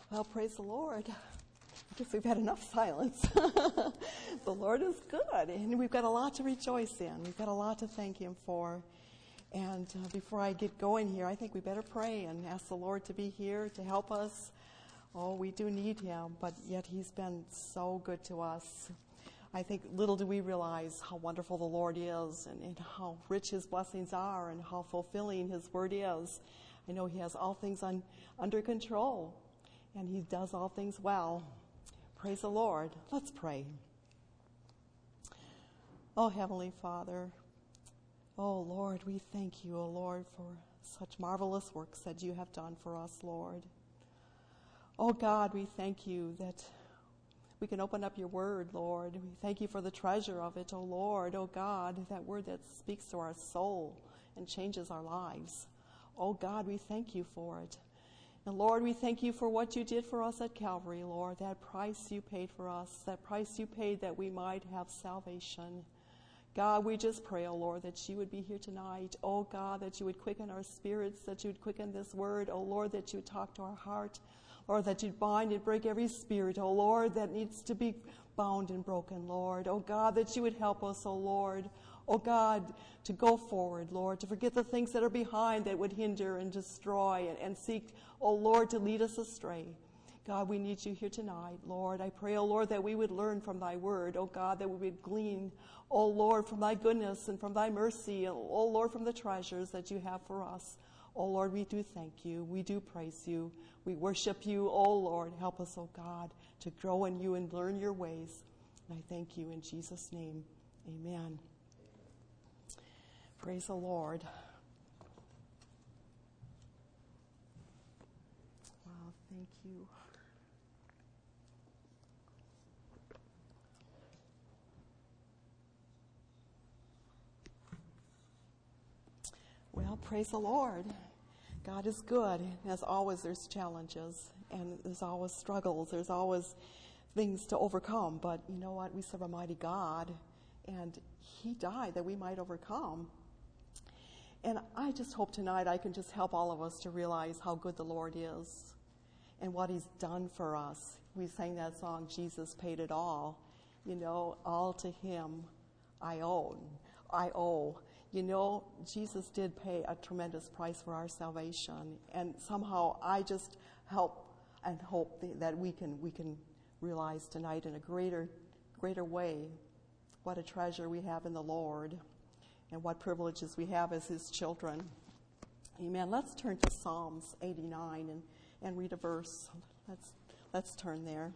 Well, praise the Lord. I guess we've had enough silence. The Lord is good, and we've got a lot to rejoice in. We've got a lot to thank Him for. And before I get going here, I think we better pray and ask the Lord to be here to help us. Oh, we do need Him, but yet He's been so good to us. I think little do we realize how wonderful the Lord is and how rich His blessings are and how fulfilling His word is. I know He has all things under control, and He does all things well. Praise the Lord. Let's pray. Oh, Heavenly Father, oh, Lord, we thank You, oh, Lord, for such marvelous works that You have done for us, Lord. Oh, God, we thank You that we can open up Your word, Lord. We thank You for the treasure of it, oh, Lord. Oh, God, that word that speaks to our soul and changes our lives. Oh, God, we thank You for it. And, Lord, we thank You for what You did for us at Calvary, Lord, that price You paid for us, that price You paid that we might have salvation. God, we just pray, oh, Lord, that You would be here tonight. Oh, God, that You would quicken our spirits, that You would quicken this word. Oh, Lord, that You would talk to our heart. Lord, that You'd bind and break every spirit, oh, Lord, that needs to be bound and broken, Lord. Oh, God, that You would help us, oh, Lord. Oh, God, to go forward, Lord, to forget the things that are behind that would hinder and destroy and seek, oh, Lord, to lead us astray. God, we need You here tonight, Lord. I pray, oh, Lord, that we would learn from Thy word. Oh, God, that we would glean, oh, Lord, from Thy goodness and from Thy mercy. Oh, Lord, from the treasures that You have for us. Oh, Lord, we do thank You. We do praise You. We worship You. Oh, Lord, help us, oh, God, to grow in You and learn Your ways. And I thank You in Jesus' name. Amen. Praise the Lord. Wow, thank You. Well, praise the Lord. God is good. As always, there's challenges, and there's always struggles. There's always things to overcome. But you know what? We serve a mighty God, and He died that we might overcome. And I just hope tonight I can just help all of us to realize how good the Lord is and what He's done for us. We sang that song, Jesus Paid It All. You know, all to Him I owe. You know, Jesus did pay a tremendous price for our salvation. And somehow I just help and hope that we can realize tonight in a greater way what a treasure we have in the Lord and what privileges we have as His children. Amen. Let's turn to Psalms 89 and read a verse. Let's turn there.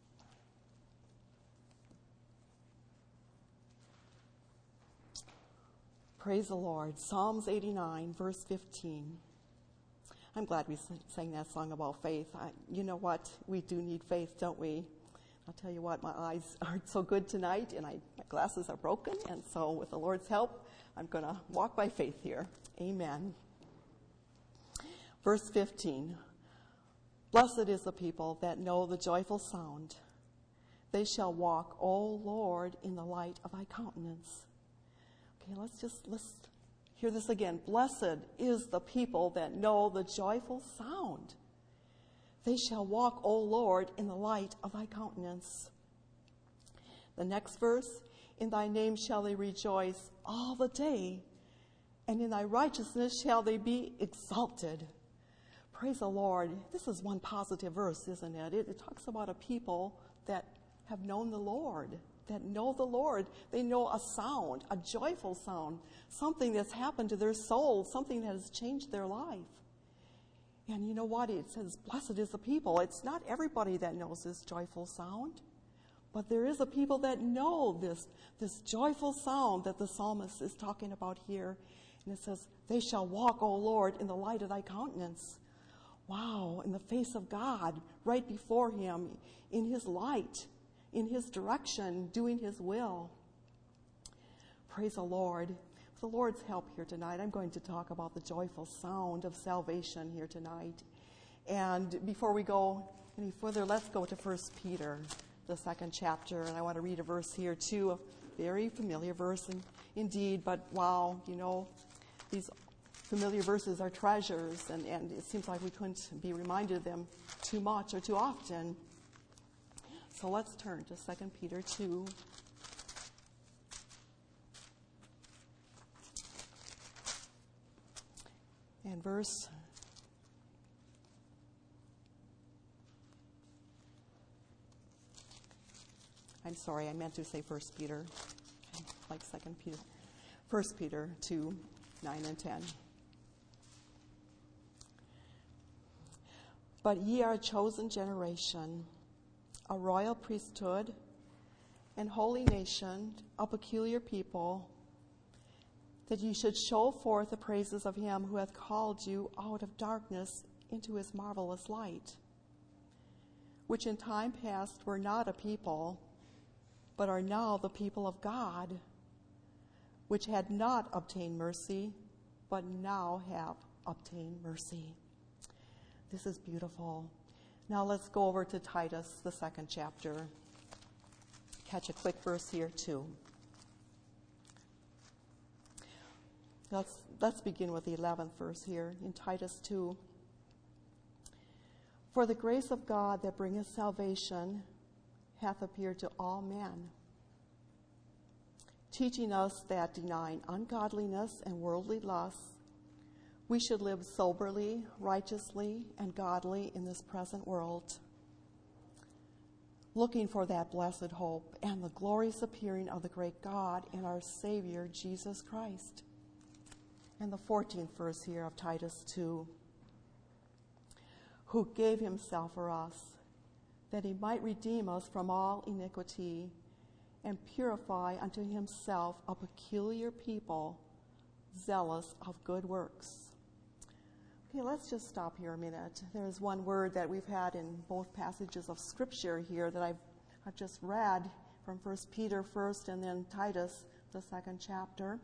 Praise the Lord. Psalms 89, verse 15. I'm glad we sang that song about faith. You know what? We do need faith, don't we? I'll tell you what, my eyes aren't so good tonight, and my glasses are broken, and so with the Lord's help, I'm going to walk by faith here. Amen. Verse 15. Blessed is the people that know the joyful sound. They shall walk, O Lord, in the light of Thy countenance. Okay, let's hear this again. Blessed is the people that know the joyful sound. They shall walk, O Lord, in the light of Thy countenance. The next verse, in Thy name shall they rejoice all the day, and in Thy righteousness shall they be exalted. Praise the Lord. This is one positive verse, isn't it? It talks about a people that have known the Lord, that know the Lord. They know a sound, a joyful sound, something that's happened to their soul, something that has changed their life. And you know what? It says, blessed is the people. It's not everybody that knows this joyful sound, but there is a people that know this joyful sound that the psalmist is talking about here. And it says, they shall walk, O Lord, in the light of Thy countenance. Wow, in the face of God, right before Him, in His light, in His direction, doing His will. Praise the Lord. With the Lord's help here tonight, I'm going to talk about the joyful sound of salvation here tonight. And before we go any further, let's go to 1 Peter, the 2nd chapter. And I want to read a verse here too, a very familiar verse indeed. But wow, you know, these familiar verses are treasures, and it seems like we couldn't be reminded of them too much or too often. So let's turn to 2 Peter 2. And verse 1 Peter, like 2 Peter. 1 Peter 2, 9 and 10. But ye are a chosen generation, a royal priesthood, and holy nation, a peculiar people, that ye should show forth the praises of him who hath called you out of darkness into his marvelous light, which in time past were not a people, but are now the people of God, which had not obtained mercy, but now have obtained mercy. This is beautiful. Now let's go over to Titus, the 2nd chapter. Catch a quick verse here too. Let's begin with the 11th verse here in Titus 2. For the grace of God that bringeth salvation hath appeared to all men, teaching us that denying ungodliness and worldly lusts, we should live soberly, righteously, and godly in this present world, looking for that blessed hope and the glorious appearing of the great God and our Savior, Jesus Christ. And the 14th verse here of Titus 2, who gave himself for us, that he might redeem us from all iniquity and purify unto himself a peculiar people, zealous of good works. Okay, let's just stop here a minute. There's one word that we've had in both passages of Scripture here that I've just read from 1 Peter first and then Titus, the 2nd chapter.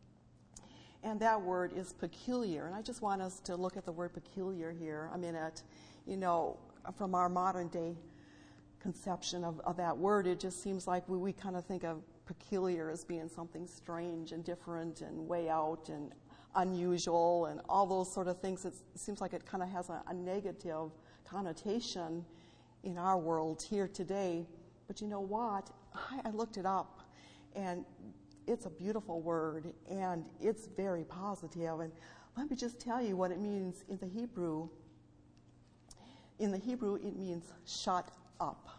And that word is peculiar. And I just want us to look at the word peculiar here a minute. You know, from our modern day conception of that word, it just seems like we kind of think of peculiar as being something strange and different and way out and unusual and all those sort of things. It seems like it kind of has a negative connotation in our world here today. But you know what? I looked it up, and it's a beautiful word, and it's very positive. And let me just tell you what it means in the Hebrew. In the Hebrew, it means shut up.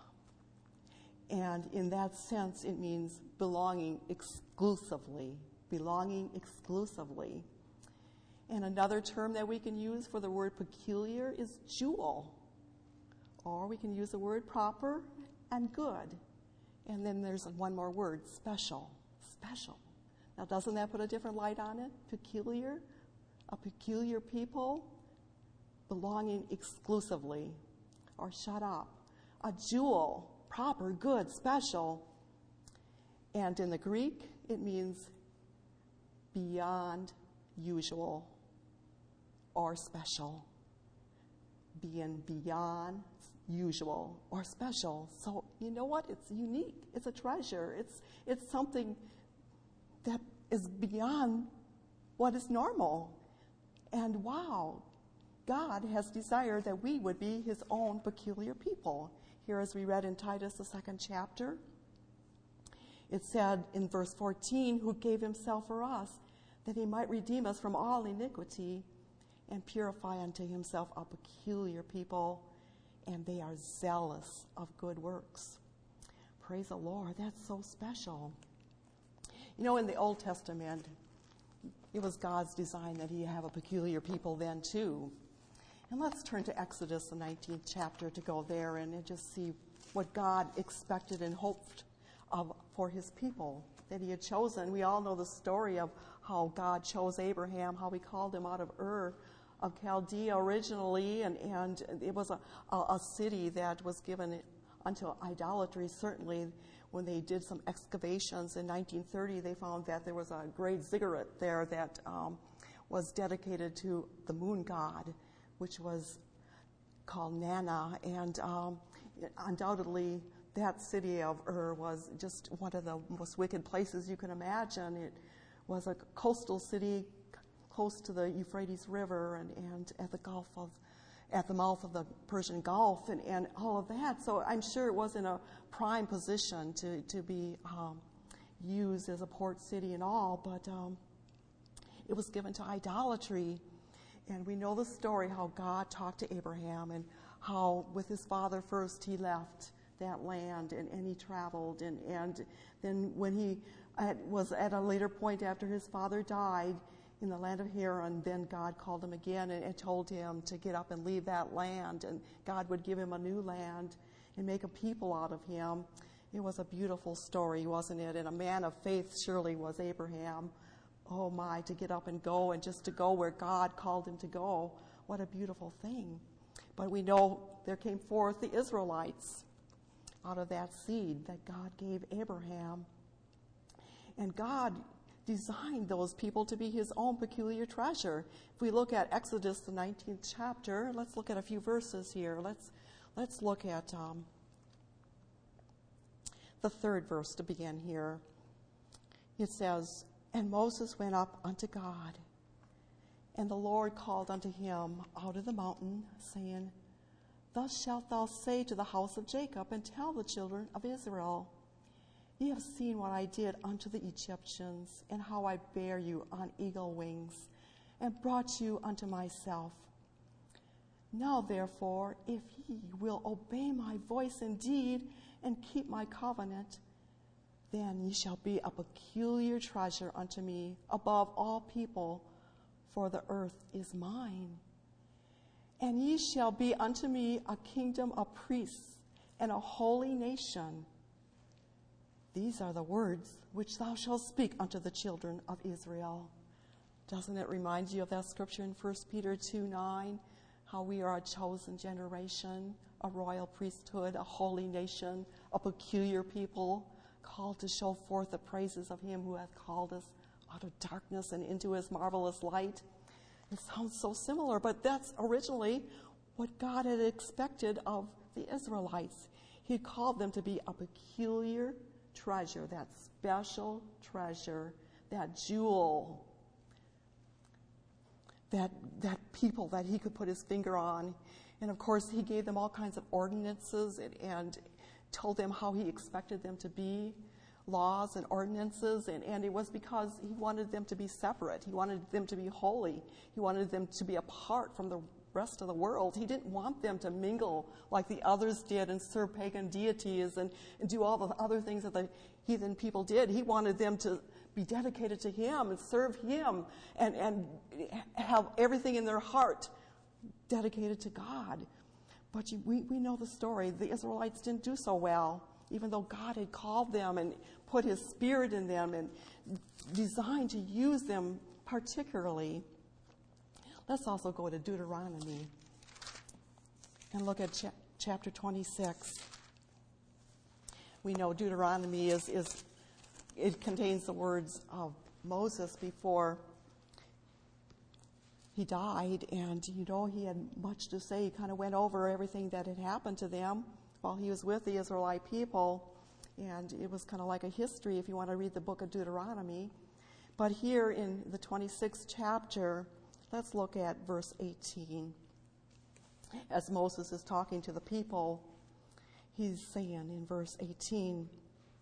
And in that sense, it means belonging exclusively. Belonging exclusively. And another term that we can use for the word peculiar is jewel. Or we can use the word proper and good. And then there's one more word, special. Special. Now, doesn't that put a different light on it? Peculiar. A peculiar people belonging exclusively. Or shut up. A jewel. Proper, good, special. And in the Greek, it means beyond usual or special. Being beyond usual or special. So you know what? It's unique. It's a treasure. It's something that is beyond what is normal. And wow, God has desired that we would be his own peculiar people. Here, as we read in Titus, the 2nd chapter, it said in verse 14, who gave himself for us, that he might redeem us from all iniquity and purify unto himself a peculiar people, and they are zealous of good works. Praise the Lord. That's so special. You know, in the Old Testament, it was God's design that he have a peculiar people then too. And let's turn to Exodus, the 19th chapter, to go there and just see what God expected and hoped for his people that he had chosen. We all know the story of how God chose Abraham, how he called him out of Ur of Chaldea originally, and it was a city that was given unto idolatry. Certainly, when they did some excavations in 1930, they found that there was a great ziggurat there that was dedicated to the moon god, which was called Nana, and undoubtedly that city of Ur was just one of the most wicked places you can imagine. It was a coastal city close to the Euphrates River and at the mouth of the Persian Gulf and all of that. So I'm sure it was in a prime position to be used as a port city and all, but it was given to idolatry. And we know the story how God talked to Abraham and how with his father first he left that land and he traveled. And then when he was at a later point after his father died in the land of Haran, then God called him again and told him to get up and leave that land. And God would give him a new land and make a people out of him. It was a beautiful story, wasn't it? And a man of faith surely was Abraham. Oh my, to get up and go and just to go where God called him to go. What a beautiful thing. But we know there came forth the Israelites out of that seed that God gave Abraham. And God designed those people to be his own peculiar treasure. If we look at Exodus, the 19th chapter, let's look at a few verses here. Let's look at the 3rd verse to begin here. It says, "And Moses went up unto God, and the Lord called unto him out of the mountain, saying, Thus shalt thou say to the house of Jacob, and tell the children of Israel, Ye have seen what I did unto the Egyptians, and how I bare you on eagle wings, and brought you unto myself. Now therefore, if ye will obey my voice indeed, and keep my covenant, then ye shall be a peculiar treasure unto me above all people, for the earth is mine. And ye shall be unto me a kingdom of priests and a holy nation. These are the words which thou shalt speak unto the children of Israel." Doesn't it remind you of that scripture in 1 Peter 2:9? How we are a chosen generation, a royal priesthood, a holy nation, a peculiar people, called to show forth the praises of him who hath called us out of darkness and into his marvelous light. It sounds so similar, but that's originally what God had expected of the Israelites. He had called them to be a peculiar treasure, that special treasure, that jewel, that people that he could put his finger on. And of course, he gave them all kinds of ordinances and told them how he expected them to be, laws and ordinances. And it was because he wanted them to be separate. He wanted them to be holy. He wanted them to be apart from the rest of the world. He didn't want them to mingle like the others did and serve pagan deities and do all the other things that the heathen people did. He wanted them to be dedicated to him and serve him and have everything in their heart dedicated to God. But we know the story. The Israelites didn't do so well, even though God had called them and put his spirit in them and designed to use them particularly. Let's also go to Deuteronomy and look at chapter 26. We know Deuteronomy it contains the words of Moses before he died, and he had much to say. He kind of went over everything that had happened to them while he was with the Israelite people, and it was kind of like a history if you want to read the book of Deuteronomy. But here in the 26th chapter, let's look at verse 18. As Moses is talking to the people, he's saying in verse 18,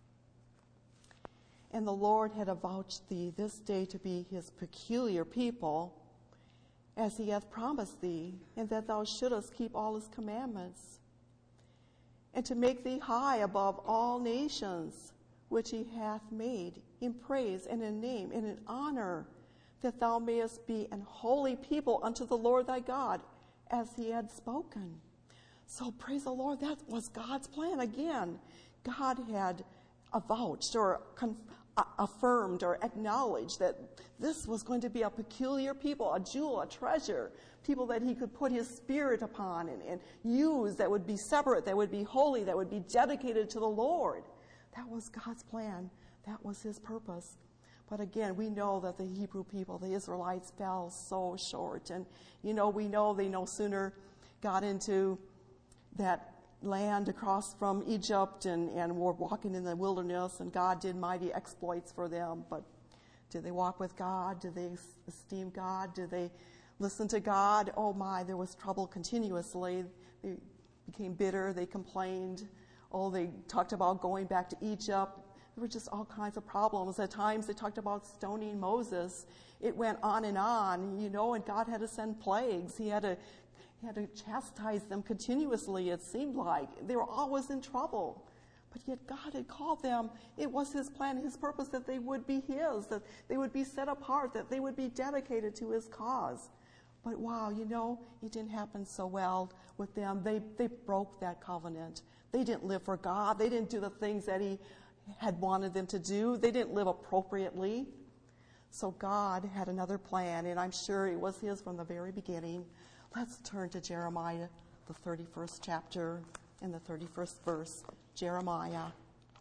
"And the Lord had avouched thee this day to be his peculiar people, as he hath promised thee, and that thou shouldest keep all his commandments, and to make thee high above all nations, which he hath made, in praise and in name and in honor, that thou mayest be an holy people unto the Lord thy God, as he had spoken." So praise the Lord, that was God's plan. Again, God had avouched or affirmed or acknowledged that this was going to be a peculiar people, a jewel, a treasure, people that he could put his spirit upon and use, that would be separate, that would be holy, that would be dedicated to the Lord. That was God's plan. That was his purpose. But again, we know that the Hebrew people, the Israelites, fell so short. And, we know they no sooner got into that land across from Egypt and were walking in the wilderness, and God did mighty exploits for them. But Did they walk with God? Did they esteem God? Did they listen to God? Oh my, there was trouble continuously. They became bitter. They complained. Oh, they talked about going back to Egypt. There were just all kinds of problems. At times they talked about stoning Moses. It went on, and God had to send plagues. He had to chastise them continuously, it seemed like. They were always in trouble. But yet God had called them. It was His plan, His purpose that they would be His, that they would be set apart, that they would be dedicated to His cause. But wow, it didn't happen so well with them. They broke that covenant. They didn't live for God. They didn't do the things that He had wanted them to do. They didn't live appropriately. So God had another plan, and I'm sure it was His from the very beginning. Let's turn to Jeremiah, the 31st chapter and the 31st verse. Jeremiah.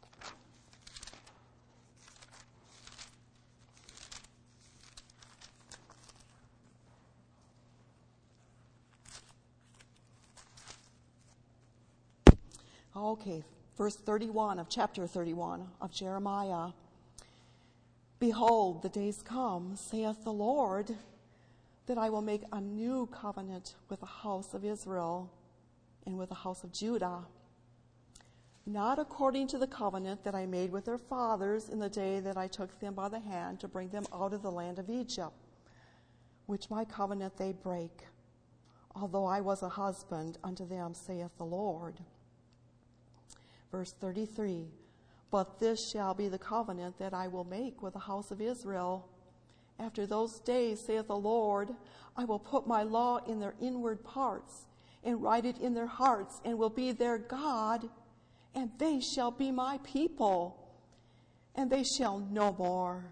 Okay, verse 31 of chapter 31 of Jeremiah. Behold, the days come, saith the Lord, that I will make a new covenant with the house of Israel and with the house of Judah, not according to the covenant that I made with their fathers in the day that I took them by the hand to bring them out of the land of Egypt, which my covenant they break, although I was a husband unto them, saith the Lord. Verse 33, but this shall be the covenant that I will make with the house of Israel. After those days, saith the Lord, I will put my law in their inward parts, and write it in their hearts, and will be their God, and they shall be my people, and they shall no more.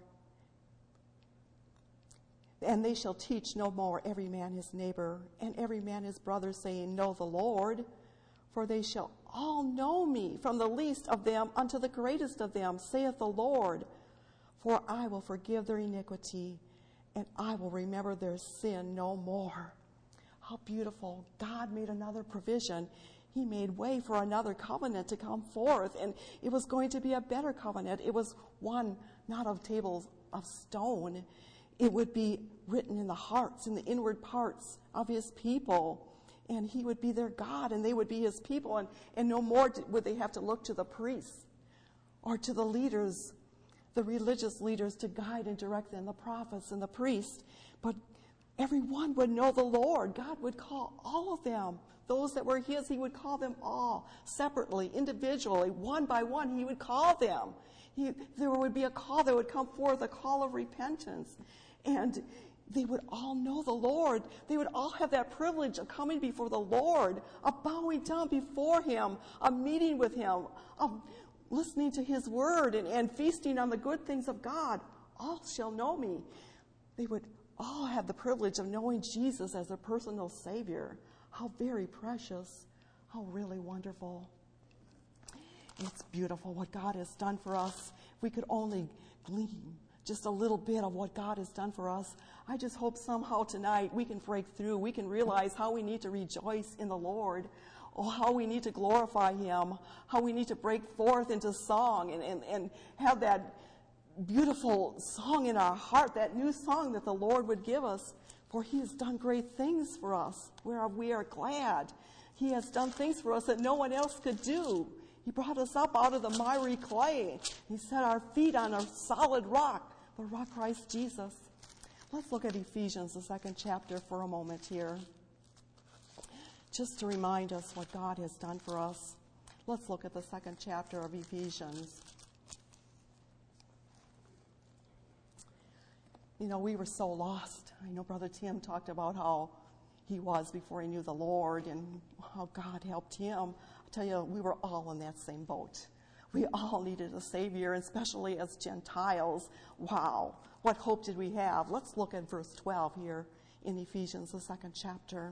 And they shall teach no more every man his neighbor, and every man his brother, saying, Know the Lord. For they shall all know me, from the least of them unto the greatest of them, saith the Lord. For I will forgive their iniquity, and I will remember their sin no more. How beautiful. God made another provision. He made way for another covenant to come forth, and it was going to be a better covenant. It was one not of tables of stone. It would be written in the hearts, in the inward parts of His people. And He would be their God, and they would be His people. And no more would they have to look to the priests or to the leaders, the religious leaders, to guide and direct them, the prophets and the priests. But everyone would know the Lord. God would call all of them. Those that were His, He would call them all separately, individually, one by one. He would call them. There would be a call that would come forth, a call of repentance. And they would all know the Lord. They would all have that privilege of coming before the Lord, of bowing down before Him, of meeting with Him, of listening to His word and feasting on the good things of God. All shall know me. They would all have the privilege of knowing Jesus as their personal Savior. How very precious. How really wonderful. It's beautiful what God has done for us. If we could only glean just a little bit of what God has done for us. I just hope somehow tonight we can break through. We can realize how we need to rejoice in the Lord, or how we need to glorify Him, how we need to break forth into song and have that beautiful song in our heart, that new song that the Lord would give us. For He has done great things for us, whereof we are glad. He has done things for us that no one else could do. He brought us up out of the miry clay. He set our feet on a solid rock, the rock Christ Jesus. Let's look at Ephesians, the 2nd chapter, for a moment here, just to remind us what God has done for us. Let's look at the 2nd chapter of Ephesians. We were so lost. I know Brother Tim talked about how he was before he knew the Lord and how God helped him. I tell you, we were all in that same boat. We all needed a Savior, especially as Gentiles. Wow, what hope did we have? Let's look at verse 12 here in Ephesians, the 2nd chapter.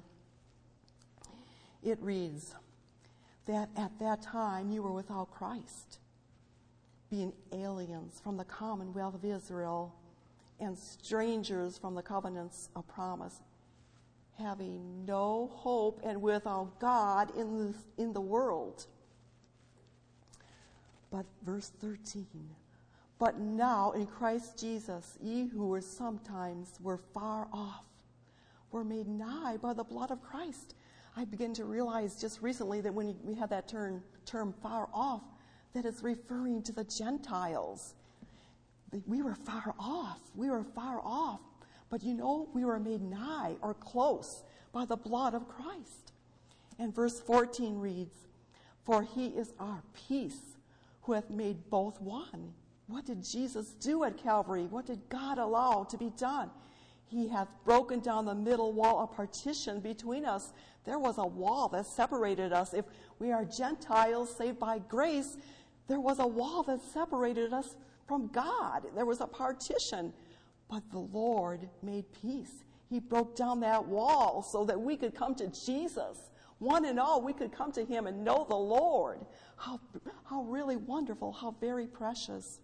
It reads that at that time you were without Christ, being aliens from the commonwealth of Israel and strangers from the covenants of promise, having no hope and without God in the world. But verse 13, But now in Christ Jesus, ye who were sometimes were far off, were made nigh by the blood of Christ. I begin to realize just recently that when we had that term far off, that it's referring to the Gentiles. We were far off. We were far off. But we were made nigh or close by the blood of Christ. And verse 14 reads, for he is our peace, who hath made both one. What did Jesus do at Calvary? What did God allow to be done? He hath broken down the middle wall of partition between us. There was a wall that separated us. If we are Gentiles saved by grace, there was a wall that separated us from God. There was a partition. But the Lord made peace. He broke down that wall so that we could come to Jesus. One and all, we could come to him and know the Lord. How really wonderful, how very precious.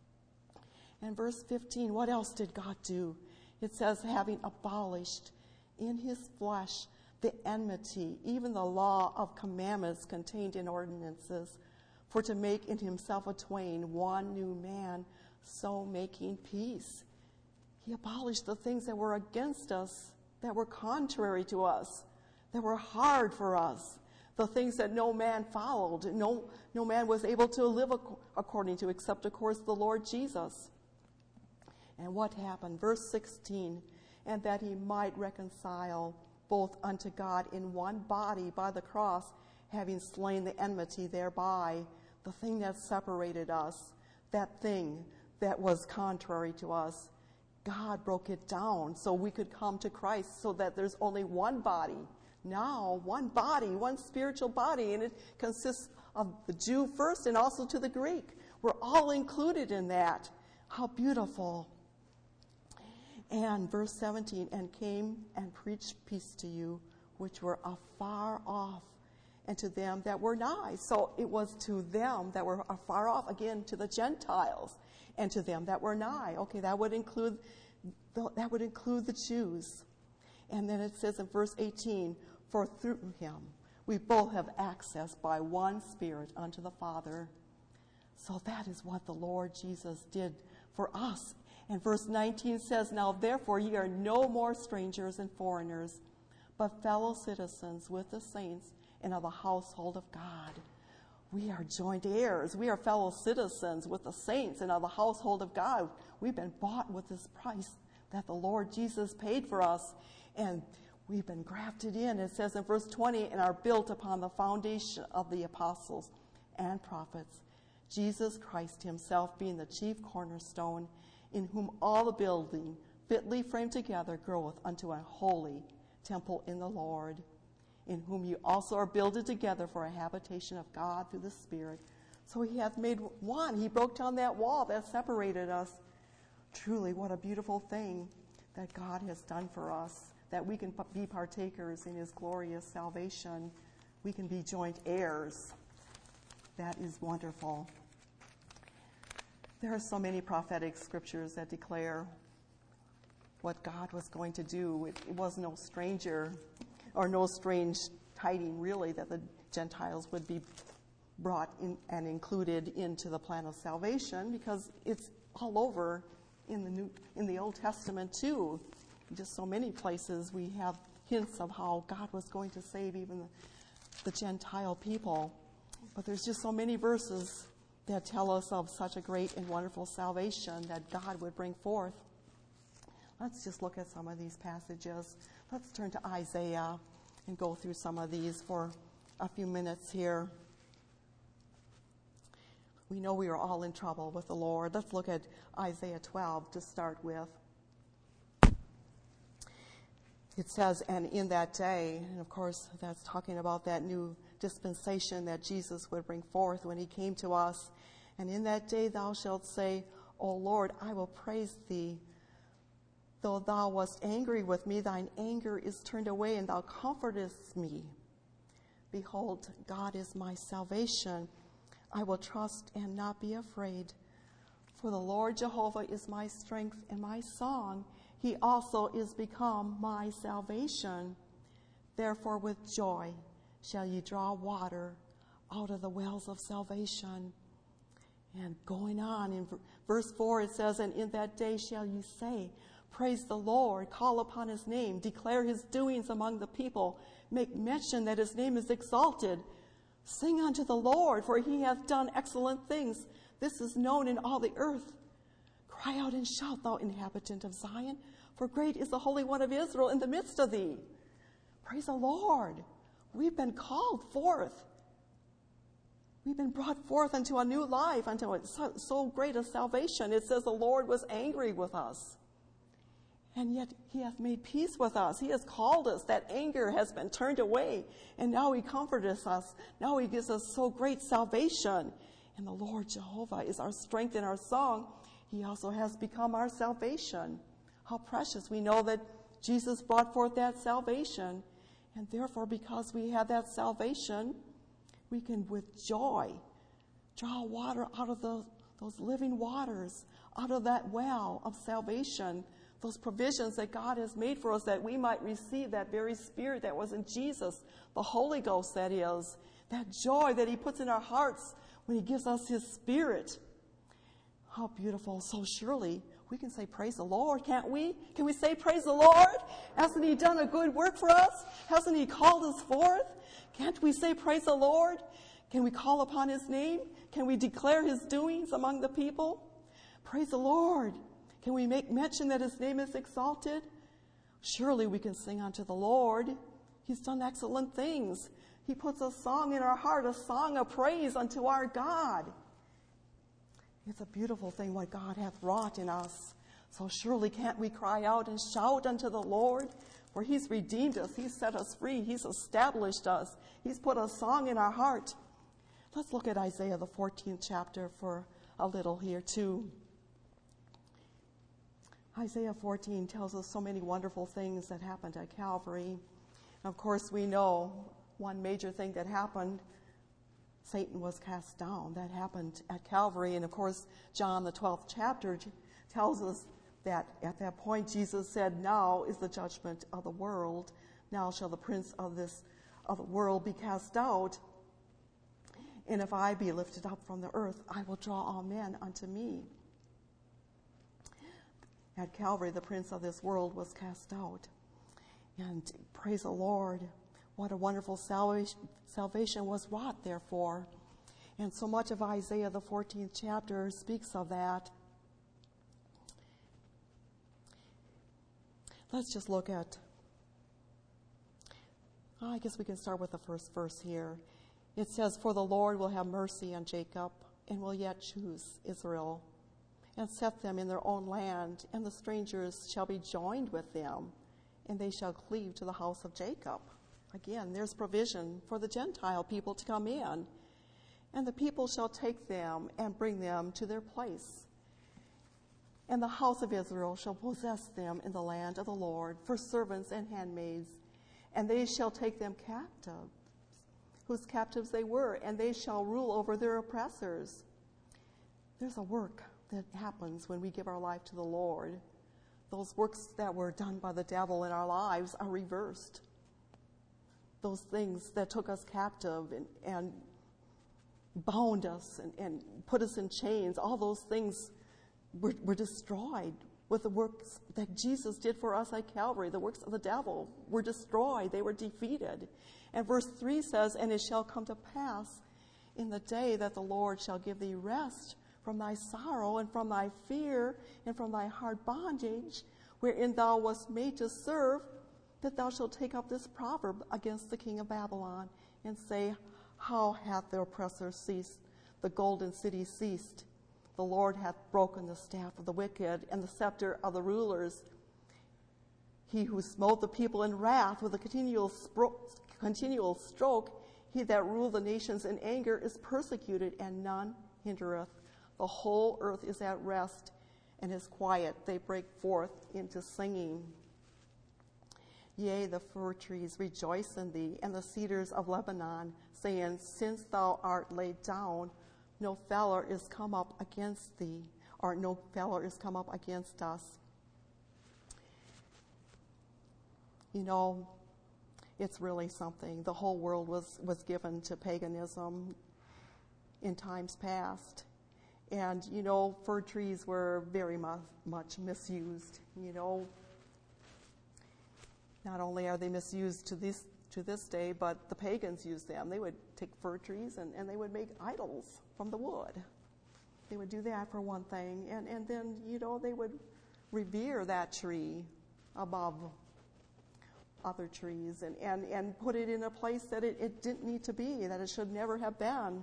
And verse 15, what else did God do? It says, having abolished in his flesh the enmity, even the law of commandments contained in ordinances, for to make in himself a twain one new man, so making peace. He abolished the things that were against us, that were contrary to us, that were hard for us, the things that no man followed, no man was able to live according to, except, of course, the Lord Jesus. And what happened? Verse 16, and that he might reconcile both unto God in one body by the cross, having slain the enmity thereby, the thing that separated us, that thing that was contrary to us. God broke it down so we could come to Christ, so that there's only one body. Now, one body, one spiritual body, and it consists of the Jew first and also to the Greek. We're all included in that. How beautiful. And verse 17, and came and preached peace to you, which were afar off, and to them that were nigh. So it was to them that were afar off, again, to the Gentiles, and to them that were nigh. Okay, that would include the Jews. And then it says in verse 18, for through him we both have access by one Spirit unto the Father. So that is what the Lord Jesus did for us. And verse 19 says, now therefore ye are no more strangers and foreigners, but fellow citizens with the saints and of the household of God. We are joint heirs. We are fellow citizens with the saints and of the household of God. We've been bought with this price that the Lord Jesus paid for us. And we've been grafted in. It says in verse 20, and are built upon the foundation of the apostles and prophets, Jesus Christ himself being the chief cornerstone, in whom all the building fitly framed together groweth unto a holy temple in the Lord, in whom you also are builded together for a habitation of God through the Spirit. So he hath made one. He broke down that wall that separated us. Truly, what a beautiful thing that God has done for us, that we can be partakers in his glorious salvation. We can be joint heirs. That is wonderful. There are so many prophetic scriptures that declare what God was going to do. It was no stranger or no strange tiding, really, that the Gentiles would be brought in and included into the plan of salvation, because it's all over in the Old Testament too. Just so many places we have hints of how God was going to save even the Gentile people. But there's just so many verses that tell us of such a great and wonderful salvation that God would bring forth. Let's just look at some of these passages. Let's turn to Isaiah and go through some of these for a few minutes here. We know we are all in trouble with the Lord. Let's look at Isaiah 12 to start with. It says, and in that day, and of course that's talking about that new dispensation that Jesus would bring forth when he came to us. And in that day thou shalt say, O Lord, I will praise thee. Though thou wast angry with me, thine anger is turned away, and thou comfortest me. Behold, God is my salvation. I will trust and not be afraid. For the Lord Jehovah is my strength and my song. He also is become my salvation. Therefore with joy shall ye draw water out of the wells of salvation. And going on in verse 4, it says, and in that day shall you say, praise the Lord, call upon his name, declare his doings among the people, make mention that his name is exalted. Sing unto the Lord, for he hath done excellent things. This is known in all the earth. Cry out and shout, thou inhabitant of Zion, for great is the Holy One of Israel in the midst of thee. Praise the Lord. We've been called forth. We've been brought forth unto a new life, unto so great a salvation. It says the Lord was angry with us. And yet he hath made peace with us. He has called us. That anger has been turned away. And now he comforts us. Now he gives us so great salvation. And the Lord Jehovah is our strength and our song. He also has become our salvation. How precious. We know that Jesus brought forth that salvation. And therefore, because we have that salvation, we can with joy draw water out of those living waters, out of that well of salvation, those provisions that God has made for us that we might receive that very Spirit that was in Jesus, the Holy Ghost that is, that joy that he puts in our hearts when he gives us his Spirit. How beautiful. So surely we can say praise the Lord, can't we? Can we say praise the Lord? Hasn't he done a good work for us? Hasn't he called us forth? Can't we say praise the Lord? Can we call upon his name? Can we declare his doings among the people? Praise the Lord. Can we make mention that his name is exalted? Surely we can sing unto the Lord. He's done excellent things. He puts a song in our heart, a song of praise unto our God. It's a beautiful thing what God hath wrought in us. So surely can't we cry out and shout unto the Lord? For he's redeemed us. He's set us free. He's established us. He's put a song in our heart. Let's look at Isaiah, the 14th chapter, for a little here too. Isaiah 14 tells us so many wonderful things that happened at Calvary. Of course, we know one major thing that happened, Satan was cast down. That happened at Calvary. And of course, John, the 12th chapter, tells us that at that point, Jesus said, now is the judgment of the world. Now shall the prince of the world be cast out. And if I be lifted up from the earth, I will draw all men unto me. At Calvary, the prince of this world was cast out. And praise the Lord, what a wonderful salvation was wrought, therefore. And so much of Isaiah, the 14th chapter, speaks of that. Let's just look at, I guess we can start with the first verse here. It says, for the Lord will have mercy on Jacob, and will yet choose Israel, and set them in their own land, and the strangers shall be joined with them, and they shall cleave to the house of Jacob. Again, there's provision for the Gentile people to come in, and the people shall take them and bring them to their place. And the house of Israel shall possess them in the land of the Lord for servants and handmaids, and they shall take them captive, whose captives they were, and they shall rule over their oppressors. There's a work that happens when we give our life to the Lord. Those works that were done by the devil in our lives are reversed. Those things that took us captive and bound us and put us in chains, all those things were destroyed with the works that Jesus did for us at Calvary. The works of the devil were destroyed. They were defeated. And verse 3 says, and it shall come to pass in the day that the Lord shall give thee rest from thy sorrow and from thy fear and from thy hard bondage, wherein thou wast made to serve, that thou shalt take up this proverb against the king of Babylon, and say, how hath the oppressor ceased? The golden city ceased. The Lord hath broken the staff of the wicked and the scepter of the rulers. He who smote the people in wrath with a continual stroke, he that ruled the nations in anger is persecuted, and none hindereth. The whole earth is at rest and is quiet. They break forth into singing. Yea, the fir trees rejoice in thee, and the cedars of Lebanon, saying, since thou art laid down, no feller is come up against thee, or no feller is come up against us. You know, it's really something. The whole world was given to paganism in times past. And, fir trees were very much misused. Not only are they misused to this day, but the pagans used them. They would take fir trees and they would make idols from the wood. They would do that for one thing. And then, they would revere that tree above other trees and put it in a place that it didn't need to be, that it should never have been.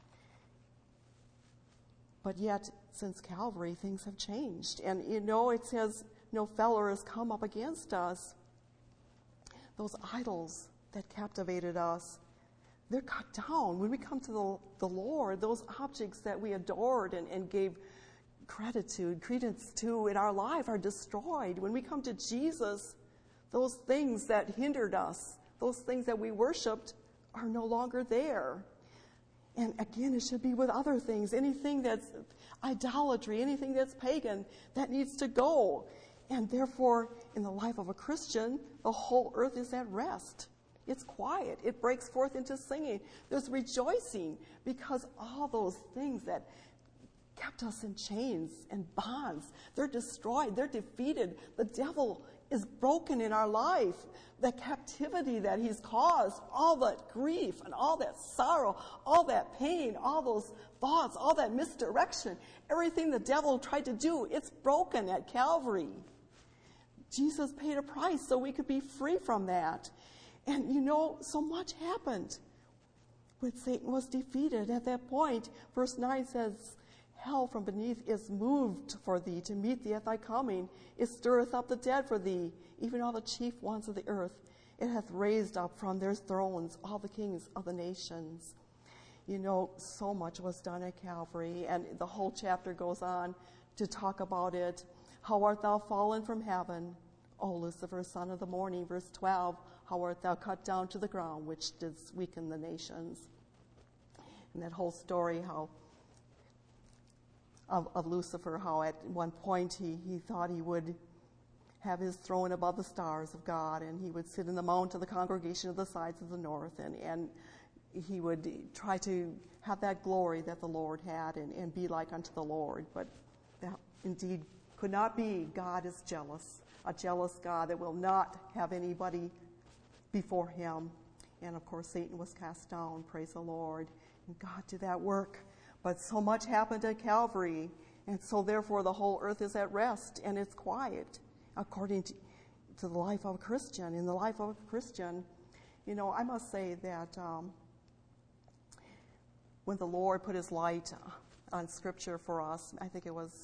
But yet, since Calvary, things have changed. And, it says, no feller has come up against us. Those idols that captivated us, they're cut down. When we come to the Lord, those objects that we adored and gave credence to in our life are destroyed. When we come to Jesus, those things that hindered us, those things that we worshiped, are no longer there. And again, it should be with other things. Anything that's idolatry, anything that's pagan, that needs to go. And therefore, in the life of a Christian, the whole earth is at rest. It's quiet. It breaks forth into singing. There's rejoicing because all those things that kept us in chains and bonds, they're destroyed. They're defeated. The devil is broken in our life. The captivity that he's caused, all that grief and all that sorrow, all that pain, all those thoughts, all that misdirection, everything the devil tried to do, it's broken at Calvary. Jesus paid a price so we could be free from that. And so much happened when Satan was defeated. At that point, verse 9 says, hell from beneath is moved for thee to meet thee at thy coming. It stirreth up the dead for thee, even all the chief ones of the earth. It hath raised up from their thrones all the kings of the nations. So much was done at Calvary, and the whole chapter goes on to talk about it. How art thou fallen from heaven, O Lucifer, son of the morning? Verse 12, how art thou cut down to the ground, which didst weaken the nations? And that whole story of Lucifer, how at one point he thought he would have his throne above the stars of God, and he would sit in the mount of the congregation of the sides of the north, and he would try to have that glory that the Lord had and be like unto the Lord. But that indeed could not be. God is jealous, a jealous God that will not have anybody before him. And of course, Satan was cast down, praise the Lord, and God did that work. But so much happened at Calvary, and so therefore the whole earth is at rest and it's quiet, according to the life of a Christian. In the life of a Christian, I must say that when the Lord put his light on Scripture for us, I think it was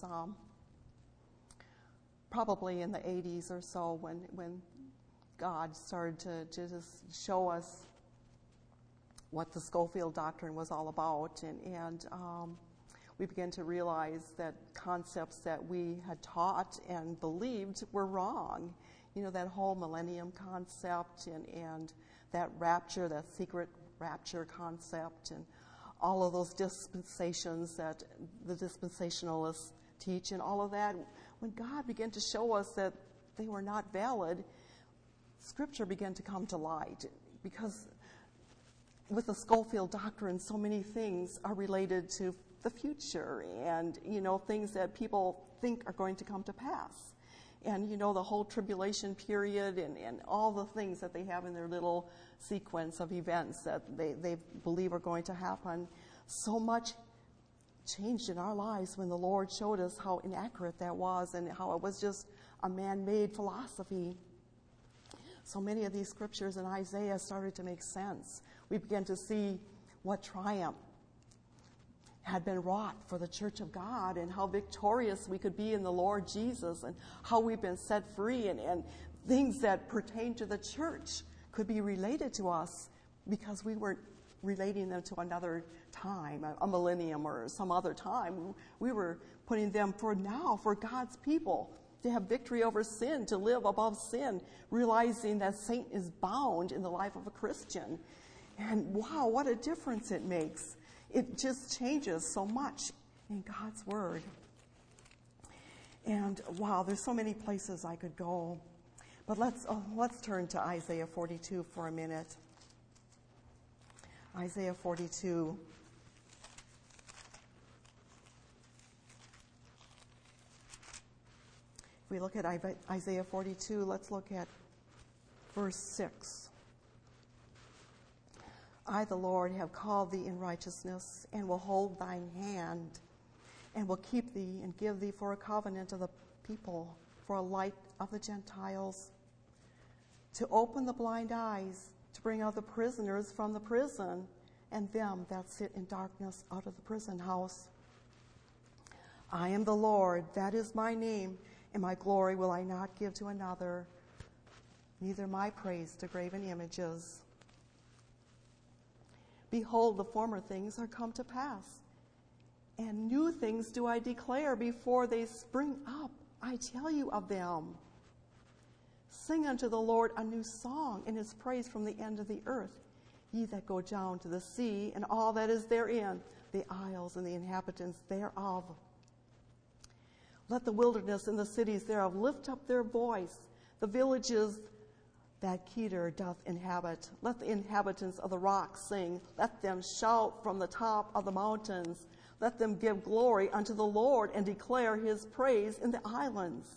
probably in the 80s or so when God started to just show us what the Scofield Doctrine was all about, and we began to realize that concepts that we had taught and believed were wrong. That whole millennium concept and that rapture, that secret rapture concept, and all of those dispensations that the dispensationalists teach, and all of that. When God began to show us that they were not valid, Scripture began to come to light, because with the Scofield Doctrine, so many things are related to the future and, things that people think are going to come to pass. And, the whole tribulation period and all the things that they have in their little sequence of events that they believe are going to happen. So much changed in our lives when the Lord showed us how inaccurate that was and how it was just a man-made philosophy. So many of these scriptures in Isaiah started to make sense. We began to see what triumph had been wrought for the church of God and how victorious we could be in the Lord Jesus and how we've been set free and things that pertain to the church could be related to us because we weren't relating them to another time, a millennium or some other time. We were putting them for now, for God's people, to have victory over sin, to live above sin, realizing that Satan is bound in the life of a Christian. And wow, what a difference it makes. It just changes so much in God's Word. And wow, there's so many places I could go. But let's turn to Isaiah 42 for a minute. Isaiah 42. If we look at Isaiah 42, let's look at verse 6. I, the Lord, have called thee in righteousness, and will hold thine hand, and will keep thee, and give thee for a covenant of the people, for a light of the Gentiles, to open the blind eyes, to bring out the prisoners from the prison, and them that sit in darkness out of the prison house. I am the Lord, that is my name, and my glory will I not give to another, neither my praise to graven images. Behold, the former things are come to pass, and new things do I declare before they spring up. I tell you of them. Sing unto the Lord a new song, and his praise from the end of the earth. Ye that go down to the sea, and all that is therein, the isles and the inhabitants thereof. Let the wilderness and the cities thereof lift up their voice, the villages that Kedar doth inhabit. Let the inhabitants of the rocks sing. Let them shout from the top of the mountains. Let them give glory unto the Lord and declare his praise in the islands.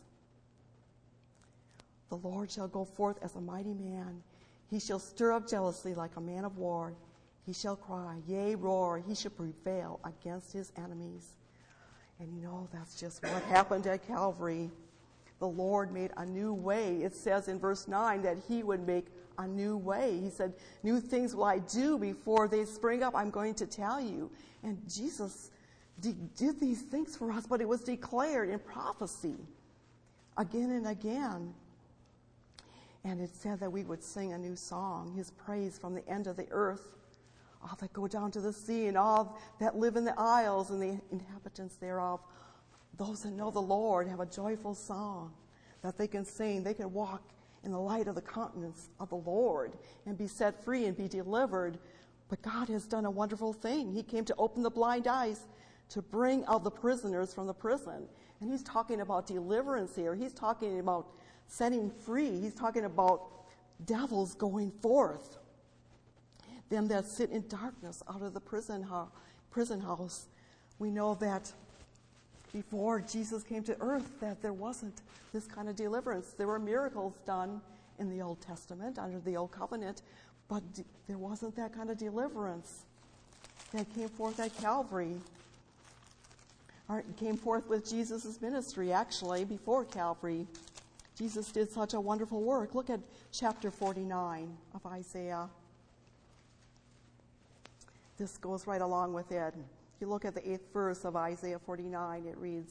The Lord shall go forth as a mighty man. He shall stir up jealously like a man of war. He shall cry, yea, roar. He shall prevail against his enemies. And you know, that's just what happened at Calvary. The Lord made a new way. It says in verse 9 that he would make a new way. He said, new things will I do before they spring up. I'm going to tell you. And Jesus did these things for us, but it was declared in prophecy again and again. And it said that we would sing a new song, his praise from the end of the earth. All that go down to the sea and all that live in the isles and the inhabitants thereof. Those that know the Lord have a joyful song that they can sing. They can walk in the light of the countenance of the Lord and be set free and be delivered. But God has done a wonderful thing. He came to open the blind eyes to bring out the prisoners from the prison. And he's talking about deliverance here. He's talking about setting free. He's talking about devils going forth. Them that sit in darkness out of the prison house. We know that before Jesus came to earth that there wasn't this kind of deliverance. There were miracles done in the Old Testament under the Old Covenant, but there wasn't that kind of deliverance that came forth at Calvary. Or it came forth with Jesus' ministry, actually, before Calvary. Jesus did such a wonderful work. Look at chapter 49 of Isaiah. This goes right along with it. If you look at the 8th verse of Isaiah 49, it reads,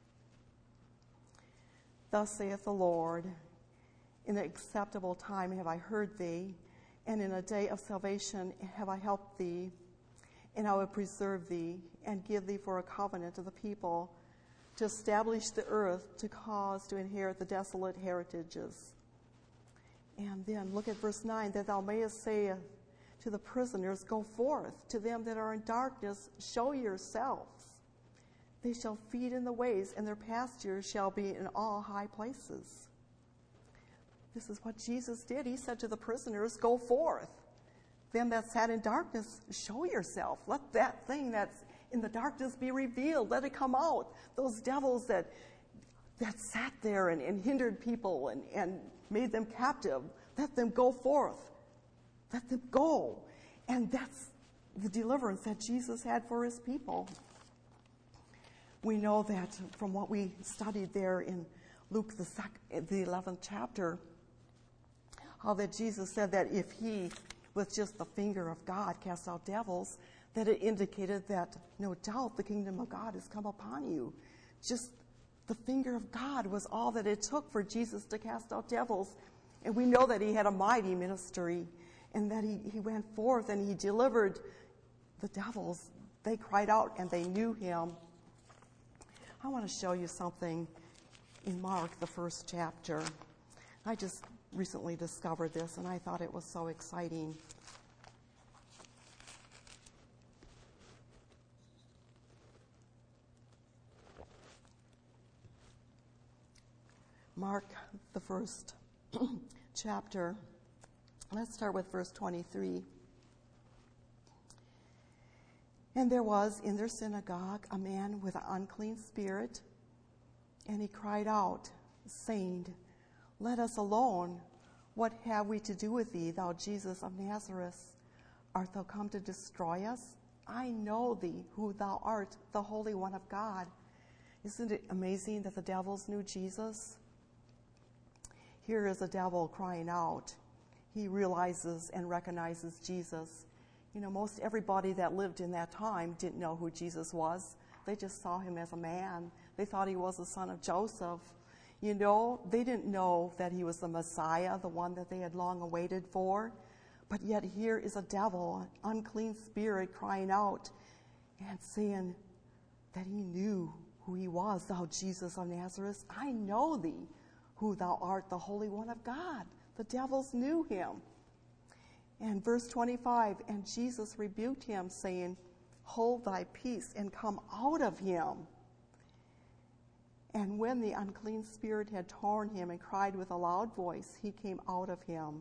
Thus saith the Lord, in an acceptable time have I heard thee, and in a day of salvation have I helped thee, and I will preserve thee, and give thee for a covenant to the people, to establish the earth, to cause to inherit the desolate heritages. And then look at verse 9, that thou mayest say to the prisoners, Go forth, to them that are in darkness, show yourselves. They shall feed in the ways, and their pastures shall be in all high places. This is what Jesus did. He said to the prisoners, Go forth. Them that sat in darkness, show yourself. Let that thing that's in the darkness be revealed. Let it come out. Those devils that sat there and hindered people and made them captive, let them go forth. Let them go. And that's the deliverance that Jesus had for his people. We know that from what we studied there in Luke, the 11th chapter, how that Jesus said that if he, with just the finger of God, cast out devils, that it indicated that no doubt the kingdom of God has come upon you. Just the finger of God was all that it took for Jesus to cast out devils. And we know that he had a mighty ministry, and that he went forth and he delivered the devils. They cried out and they knew him. I want to show you something in Mark, the 1st chapter. I just recently discovered this, and I thought it was so exciting. Mark, the 1st chapter. Let's start with verse 23. And there was in their synagogue a man with an unclean spirit, and he cried out saying, "Let us alone. What have we to do with thee, thou Jesus of Nazareth? Art thou come to destroy us? I know thee, who thou art, the Holy One of God." Isn't it amazing that the devils knew Jesus? Here is a devil crying out. He realizes and recognizes Jesus. You know, most everybody that lived in that time didn't know who Jesus was. They just saw him as a man. They thought he was the son of Joseph. You know, they didn't know that he was the Messiah, the one that they had long awaited for. But yet here is a devil, an unclean spirit, crying out and saying that he knew who he was, "Thou Jesus of Nazareth, I know thee, who thou art, the Holy One of God." The devils knew him. And verse 25, "And Jesus rebuked him, saying, Hold thy peace, and come out of him." And when the unclean spirit had torn him and cried with a loud voice, he came out of him.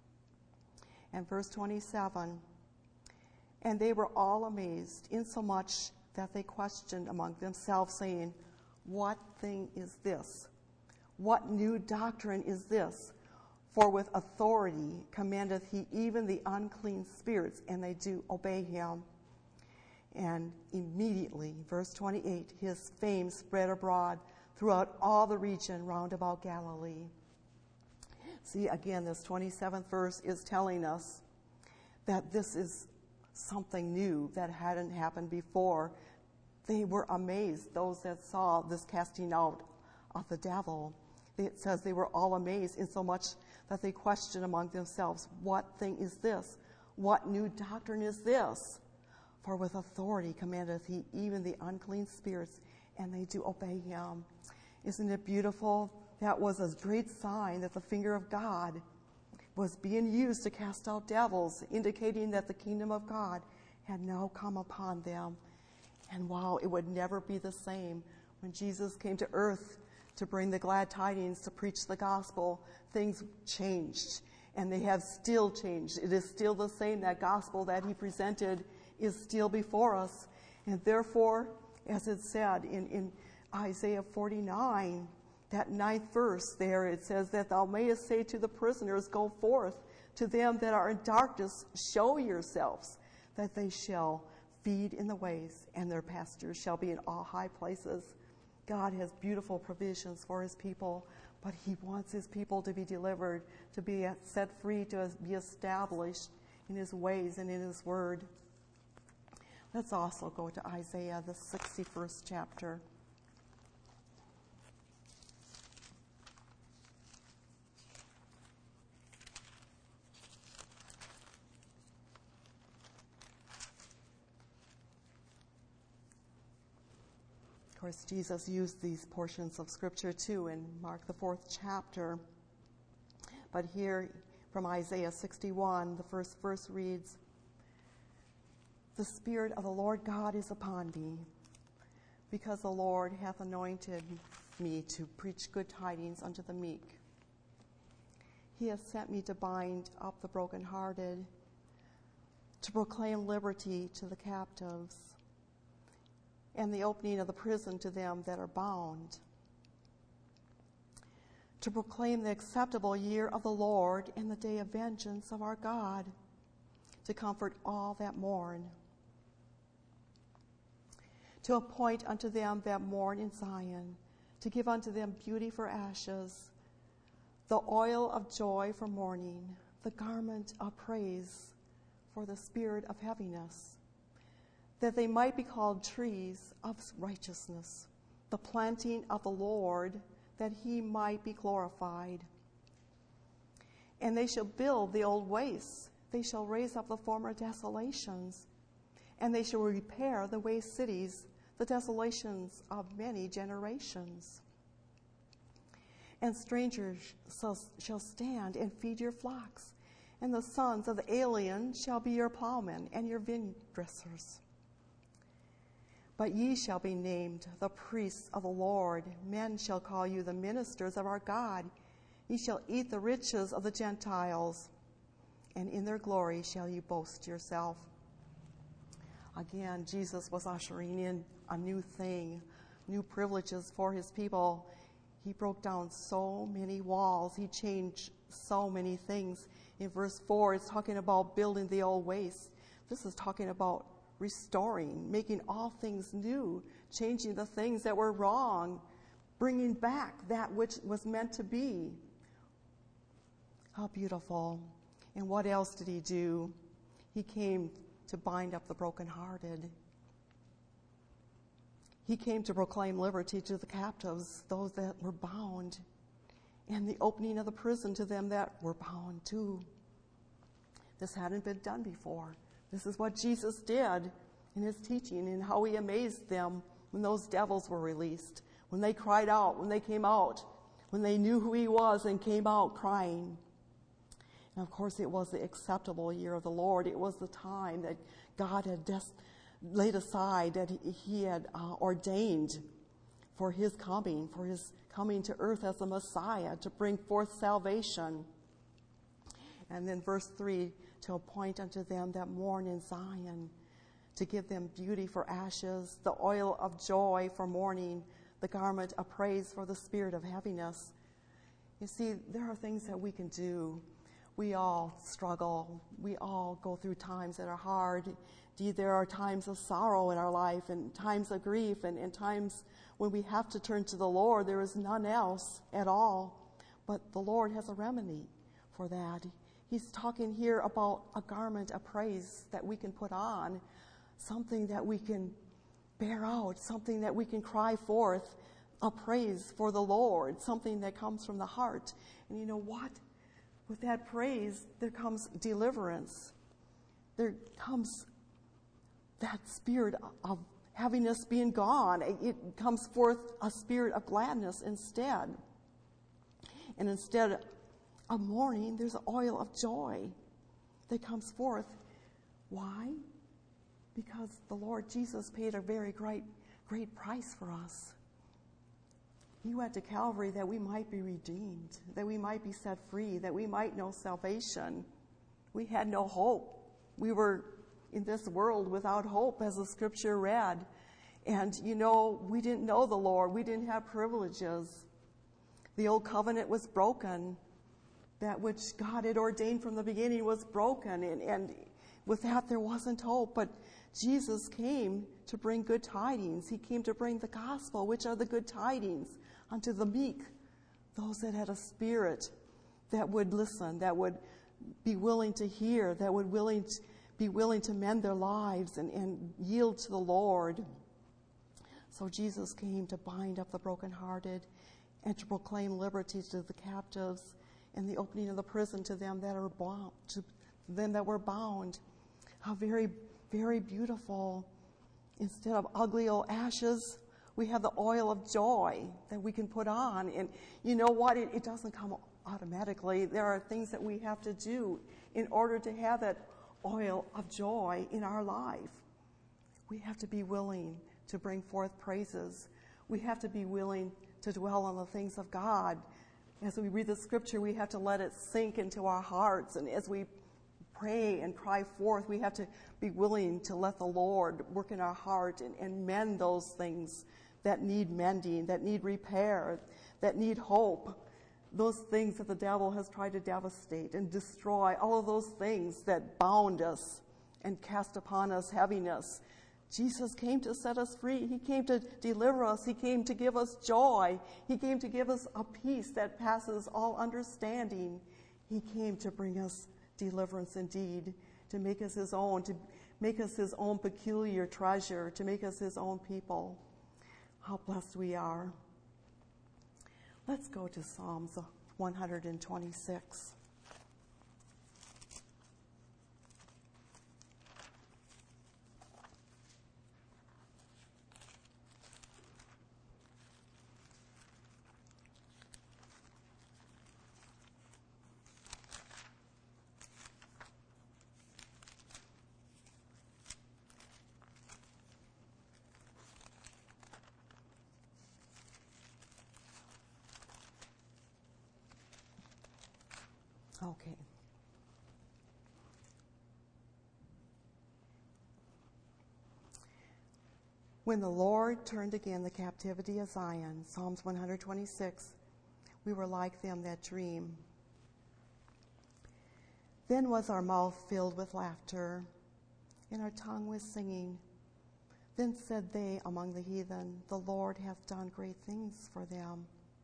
And verse 27, "And they were all amazed, insomuch that they questioned among themselves, saying, What thing is this? What new doctrine is this? For with authority commandeth he even the unclean spirits, and they do obey him." And immediately, verse 28, his fame spread abroad throughout all the region round about Galilee. See, again, this 27th verse is telling us that this is something new that hadn't happened before. They were amazed, those that saw this casting out of the devil. It says they were all amazed, insomuch that they questioned among themselves, "What thing is this? What new doctrine is this? For with authority commandeth he even the unclean spirits, and they do obey him." Isn't it beautiful? That was a great sign that the finger of God was being used to cast out devils, indicating that the kingdom of God had now come upon them. And wow, it would never be the same. When Jesus came to earth to bring the glad tidings, to preach the gospel, things changed, and they have still changed. It is still the same. That gospel that he presented is still before us. And therefore, as it said in Isaiah 49, that 9th verse there, it says that thou mayest say to the prisoners, "Go forth. To them that are in darkness, show yourselves, that they shall feed in the ways, and their pastures shall be in all high places." God has beautiful provisions for his people, but he wants his people to be delivered, to be set free, to be established in his ways and in his word. Let's also go to Isaiah, the 61st chapter. Of course, Jesus used these portions of Scripture too in Mark, the 4th chapter. But here from Isaiah 61, the first verse reads, "The Spirit of the Lord God is upon me, because the Lord hath anointed me to preach good tidings unto the meek. He hath sent me to bind up the brokenhearted, to proclaim liberty to the captives, and the opening of the prison to them that are bound, to proclaim the acceptable year of the Lord and the day of vengeance of our God, to comfort all that mourn, to appoint unto them that mourn in Zion, to give unto them beauty for ashes, the oil of joy for mourning, the garment of praise for the spirit of heaviness, that they might be called trees of righteousness, the planting of the Lord, that he might be glorified. And they shall build the old wastes, they shall raise up the former desolations, and they shall repair the waste cities, the desolations of many generations. And strangers shall stand and feed your flocks, and the sons of the alien shall be your plowmen and your vineyard dressers. But ye shall be named the priests of the Lord. Men shall call you the ministers of our God. Ye shall eat the riches of the Gentiles, and in their glory shall you boast yourself." Again, Jesus was ushering in a new thing, new privileges for his people. He broke down so many walls. He changed so many things. In verse 4, it's talking about building the old waste. This is talking about restoring, making all things new, changing the things that were wrong, bringing back that which was meant to be. How beautiful. And what else did he do? He came to bind up the brokenhearted. He came to proclaim liberty to the captives, those that were bound, and the opening of the prison to them that were bound too. This hadn't been done before. This is what Jesus did in his teaching and how he amazed them when those devils were released, when they cried out, when they came out, when they knew who he was and came out crying. And of course, it was the acceptable year of the Lord. It was the time that God had laid aside, that he had ordained for his coming to earth as the Messiah, to bring forth salvation. And then verse 3, to appoint unto them that mourn in Zion, to give them beauty for ashes, the oil of joy for mourning, the garment of praise for the spirit of heaviness. You see, there are things that we can do. We all struggle. We all go through times that are hard. Indeed, there are times of sorrow in our life and times of grief and times when we have to turn to the Lord. There is none else at all. But the Lord has a remedy for that. He's talking here about a garment of praise that we can put on, something that we can bear out, something that we can cry forth, a praise for the Lord, something that comes from the heart. And you know what? With that praise, there comes deliverance. There comes that spirit of heaviness being gone. It comes forth a spirit of gladness instead. And instead of mourning, there's an oil of joy that comes forth. Why? Because the Lord Jesus paid a very great price for us. He went to Calvary that we might be redeemed, that we might be set free, that we might know salvation. We had no hope. We were in this world without hope, as the scripture read. And, we didn't know the Lord. We didn't have privileges. The old covenant was broken. That which God had ordained from the beginning was broken. And with that, there wasn't hope. But Jesus came to bring good tidings. He came to bring the gospel, which are the good tidings, unto the meek, those that had a spirit that would listen, that would be willing to hear, that would be willing to mend their lives and yield to the Lord. So Jesus came to bind up the brokenhearted and to proclaim liberty to the captives and the opening of the prison to them that are bound, to them that were bound. How very, very beautiful. Instead of ugly old ashes, we have the oil of joy that we can put on. And you know what? It doesn't come automatically. There are things that we have to do in order to have that oil of joy in our life. We have to be willing to bring forth praises. We have to be willing to dwell on the things of God. As we read the scripture, we have to let it sink into our hearts. And as we pray and cry forth, we have to be willing to let the Lord work in our heart and mend those things that need mending, that need repair, that need hope. Those things that the devil has tried to devastate and destroy, all of those things that bound us and cast upon us heaviness. Jesus came to set us free. He came to deliver us. He came to give us joy. He came to give us a peace that passes all understanding. He came to bring us deliverance indeed, to make us his own, to make us his own peculiar treasure, to make us his own people. How blessed we are. Let's go to Psalms 126. Okay. When the Lord turned again the captivity of Zion, Psalms 126, we were like them that dream. Then was our mouth filled with laughter, and our tongue with singing. Then said they among the heathen, the Lord hath done great things for them.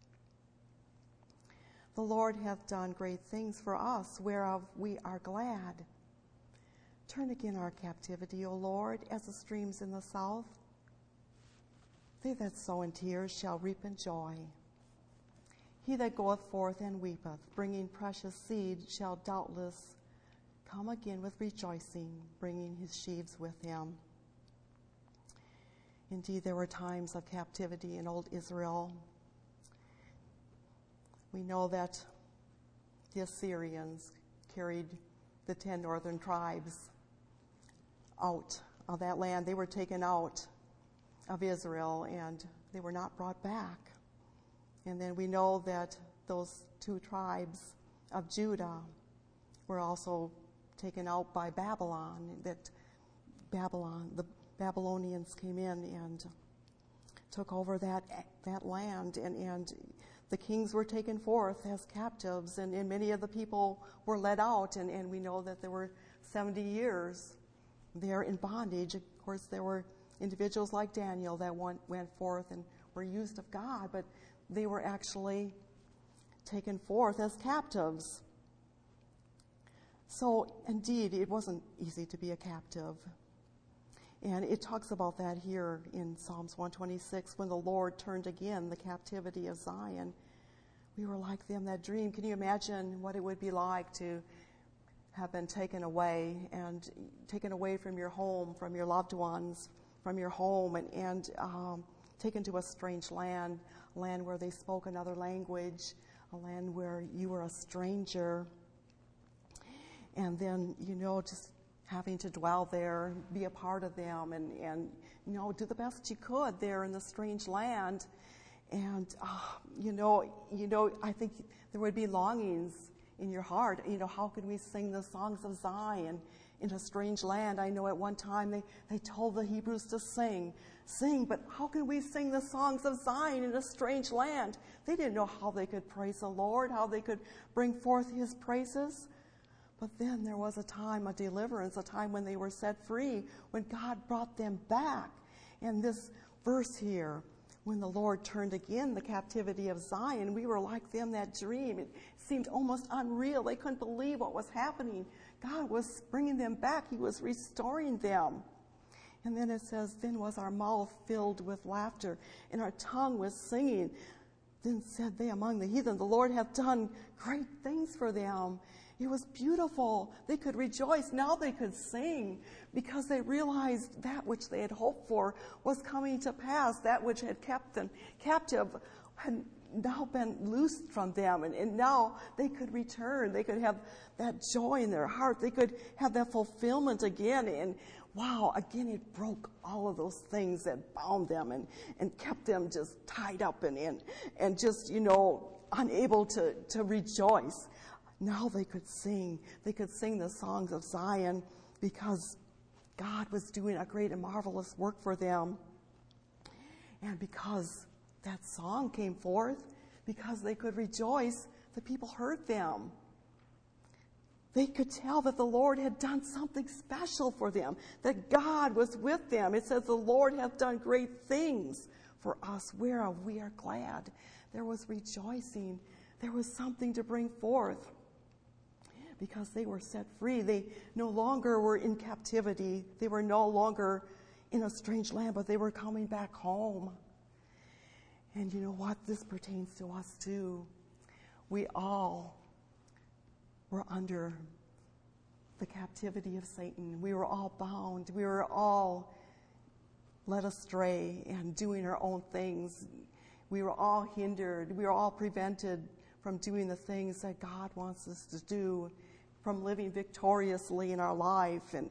The Lord hath done great things for us, whereof we are glad. Turn again our captivity, O Lord, as the streams in the south. They that sow in tears shall reap in joy. He that goeth forth and weepeth, bringing precious seed, shall doubtless come again with rejoicing, bringing his sheaves with him. Indeed, there were times of captivity in old Israel. We know that the Assyrians carried the 10 northern tribes out of that land. They were taken out of Israel, and they were not brought back. And then we know that those 2 tribes of Judah were also taken out by Babylon. The Babylonians came in and took over that land, and the kings were taken forth as captives, and many of the people were led out, and we know that there were 70 years there in bondage. Of course, there were individuals like Daniel that went forth and were used of God, but they were actually taken forth as captives. So, indeed, it wasn't easy to be a captive. And it talks about that here in Psalms 126, when the Lord turned again the captivity of Zion. We were like them that dream. Can you imagine what it would be like to have been taken away from your home, from your loved ones, from your home, and taken to a strange land, a land where they spoke another language, a land where you were a stranger, and then, just having to dwell there, be a part of them, and do the best you could there in the strange land. And, I think there would be longings in your heart. How could we sing the songs of Zion in a strange land? I know at one time they told the Hebrews to sing, but how can we sing the songs of Zion in a strange land? They didn't know how they could praise the Lord, how they could bring forth his praises. But then there was a time of deliverance, a time when they were set free, when God brought them back. And this verse here, when the Lord turned again the captivity of Zion, we were like them that dream. It seemed almost unreal. They couldn't believe what was happening. God was bringing them back. He was restoring them. And then it says, then was our mouth filled with laughter, and our tongue was singing. Then said they among the heathen, the Lord hath done great things for them. It was beautiful. They could rejoice. Now they could sing because they realized that which they had hoped for was coming to pass. That which had kept them captive had now been loosed from them. And now they could return. They could have that joy in their heart. They could have that fulfillment again. And wow, again, it broke all of those things that bound them and kept them just tied up and just, unable to rejoice. Now they could sing. They could sing the songs of Zion because God was doing a great and marvelous work for them. And because that song came forth, because they could rejoice, the people heard them. They could tell that the Lord had done something special for them, that God was with them. It says, the Lord hath done great things for us, whereof we are glad. There was rejoicing. There was something to bring forth. Because they were set free. They no longer were in captivity. They were no longer in a strange land, but they were coming back home. And you know what? This pertains to us too. We all were under the captivity of Satan. We were all bound. We were all led astray and doing our own things. We were all hindered. We were all prevented from doing the things that God wants us to do, from living victoriously in our life. And,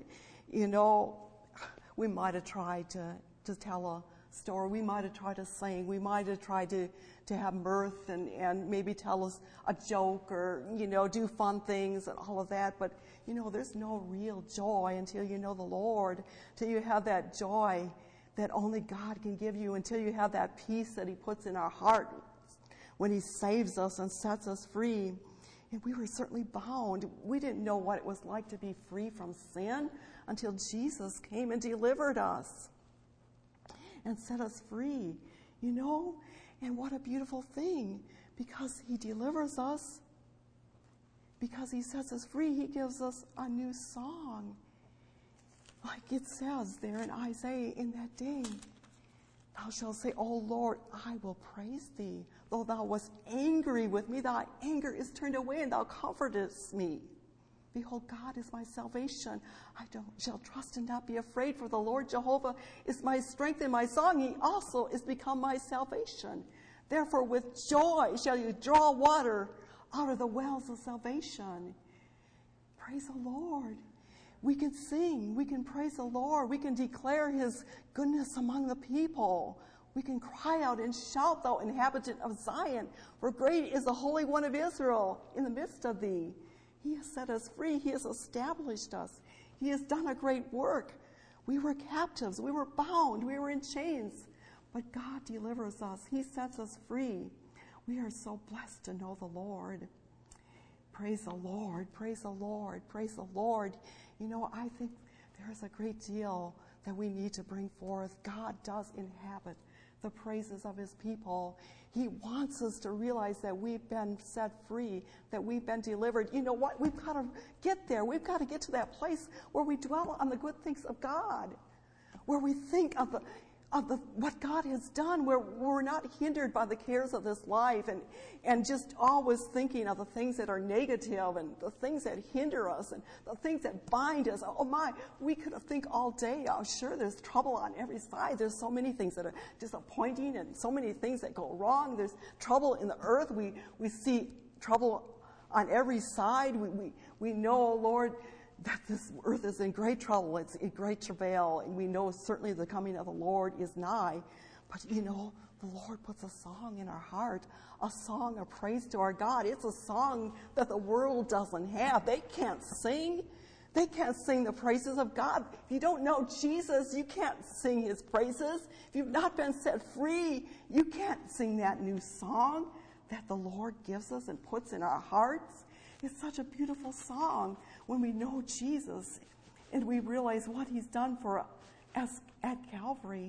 we might have tried to tell a story. We might have tried to sing. We might have tried to have mirth and maybe tell us a joke or, do fun things and all of that. But, there's no real joy until you know the Lord, till you have that joy that only God can give you, until you have that peace that he puts in our heart when he saves us and sets us free. And we were certainly bound. We didn't know what it was like to be free from sin until Jesus came and delivered us and set us free, you know? And what a beautiful thing, because he delivers us, because he sets us free, he gives us a new song. Like it says there in Isaiah, in that day, thou shalt say, O Lord, I will praise thee. Though thou wast angry with me, thy anger is turned away, and thou comfortest me. Behold, God is my salvation. I shall trust and not be afraid, for the Lord Jehovah is my strength and my song. He also is become my salvation. Therefore, with joy shall you draw water out of the wells of salvation. Praise the Lord. We can sing, we can praise the Lord, we can declare his goodness among the people. We can cry out and shout, thou inhabitant of Zion, for great is the Holy One of Israel in the midst of thee. He has set us free, he has established us, he has done a great work. We were captives, we were bound, we were in chains, but God delivers us, he sets us free. We are so blessed to know the Lord. Praise the Lord, praise the Lord, praise the Lord. You know, I think there's a great deal that we need to bring forth. God does inhabit the praises of his people. He wants us to realize that we've been set free, that we've been delivered. You know what? We've got to get there. We've got to get to that place where we dwell on the good things of God, where we think of what God has done, where we're not hindered by the cares of this life and just always thinking of the things that are negative and the things that hinder us and the things that bind us. Oh my, we could think all day. I'm sure there's trouble on every side. There's so many things that are disappointing and so many things that go wrong. There's trouble in the earth. We see trouble on every side. We know, Lord, that this earth is in great trouble, it's in great travail, and we know certainly the coming of the Lord is nigh. But you know, the Lord puts a song in our heart, a song of praise to our God. It's a song that the world doesn't have. They can't sing. They can't sing the praises of God. If you don't know Jesus, you can't sing his praises. If you've not been set free, you can't sing that new song that the Lord gives us and puts in our hearts. It's such a beautiful song when we know Jesus and we realize what he's done for us at Calvary.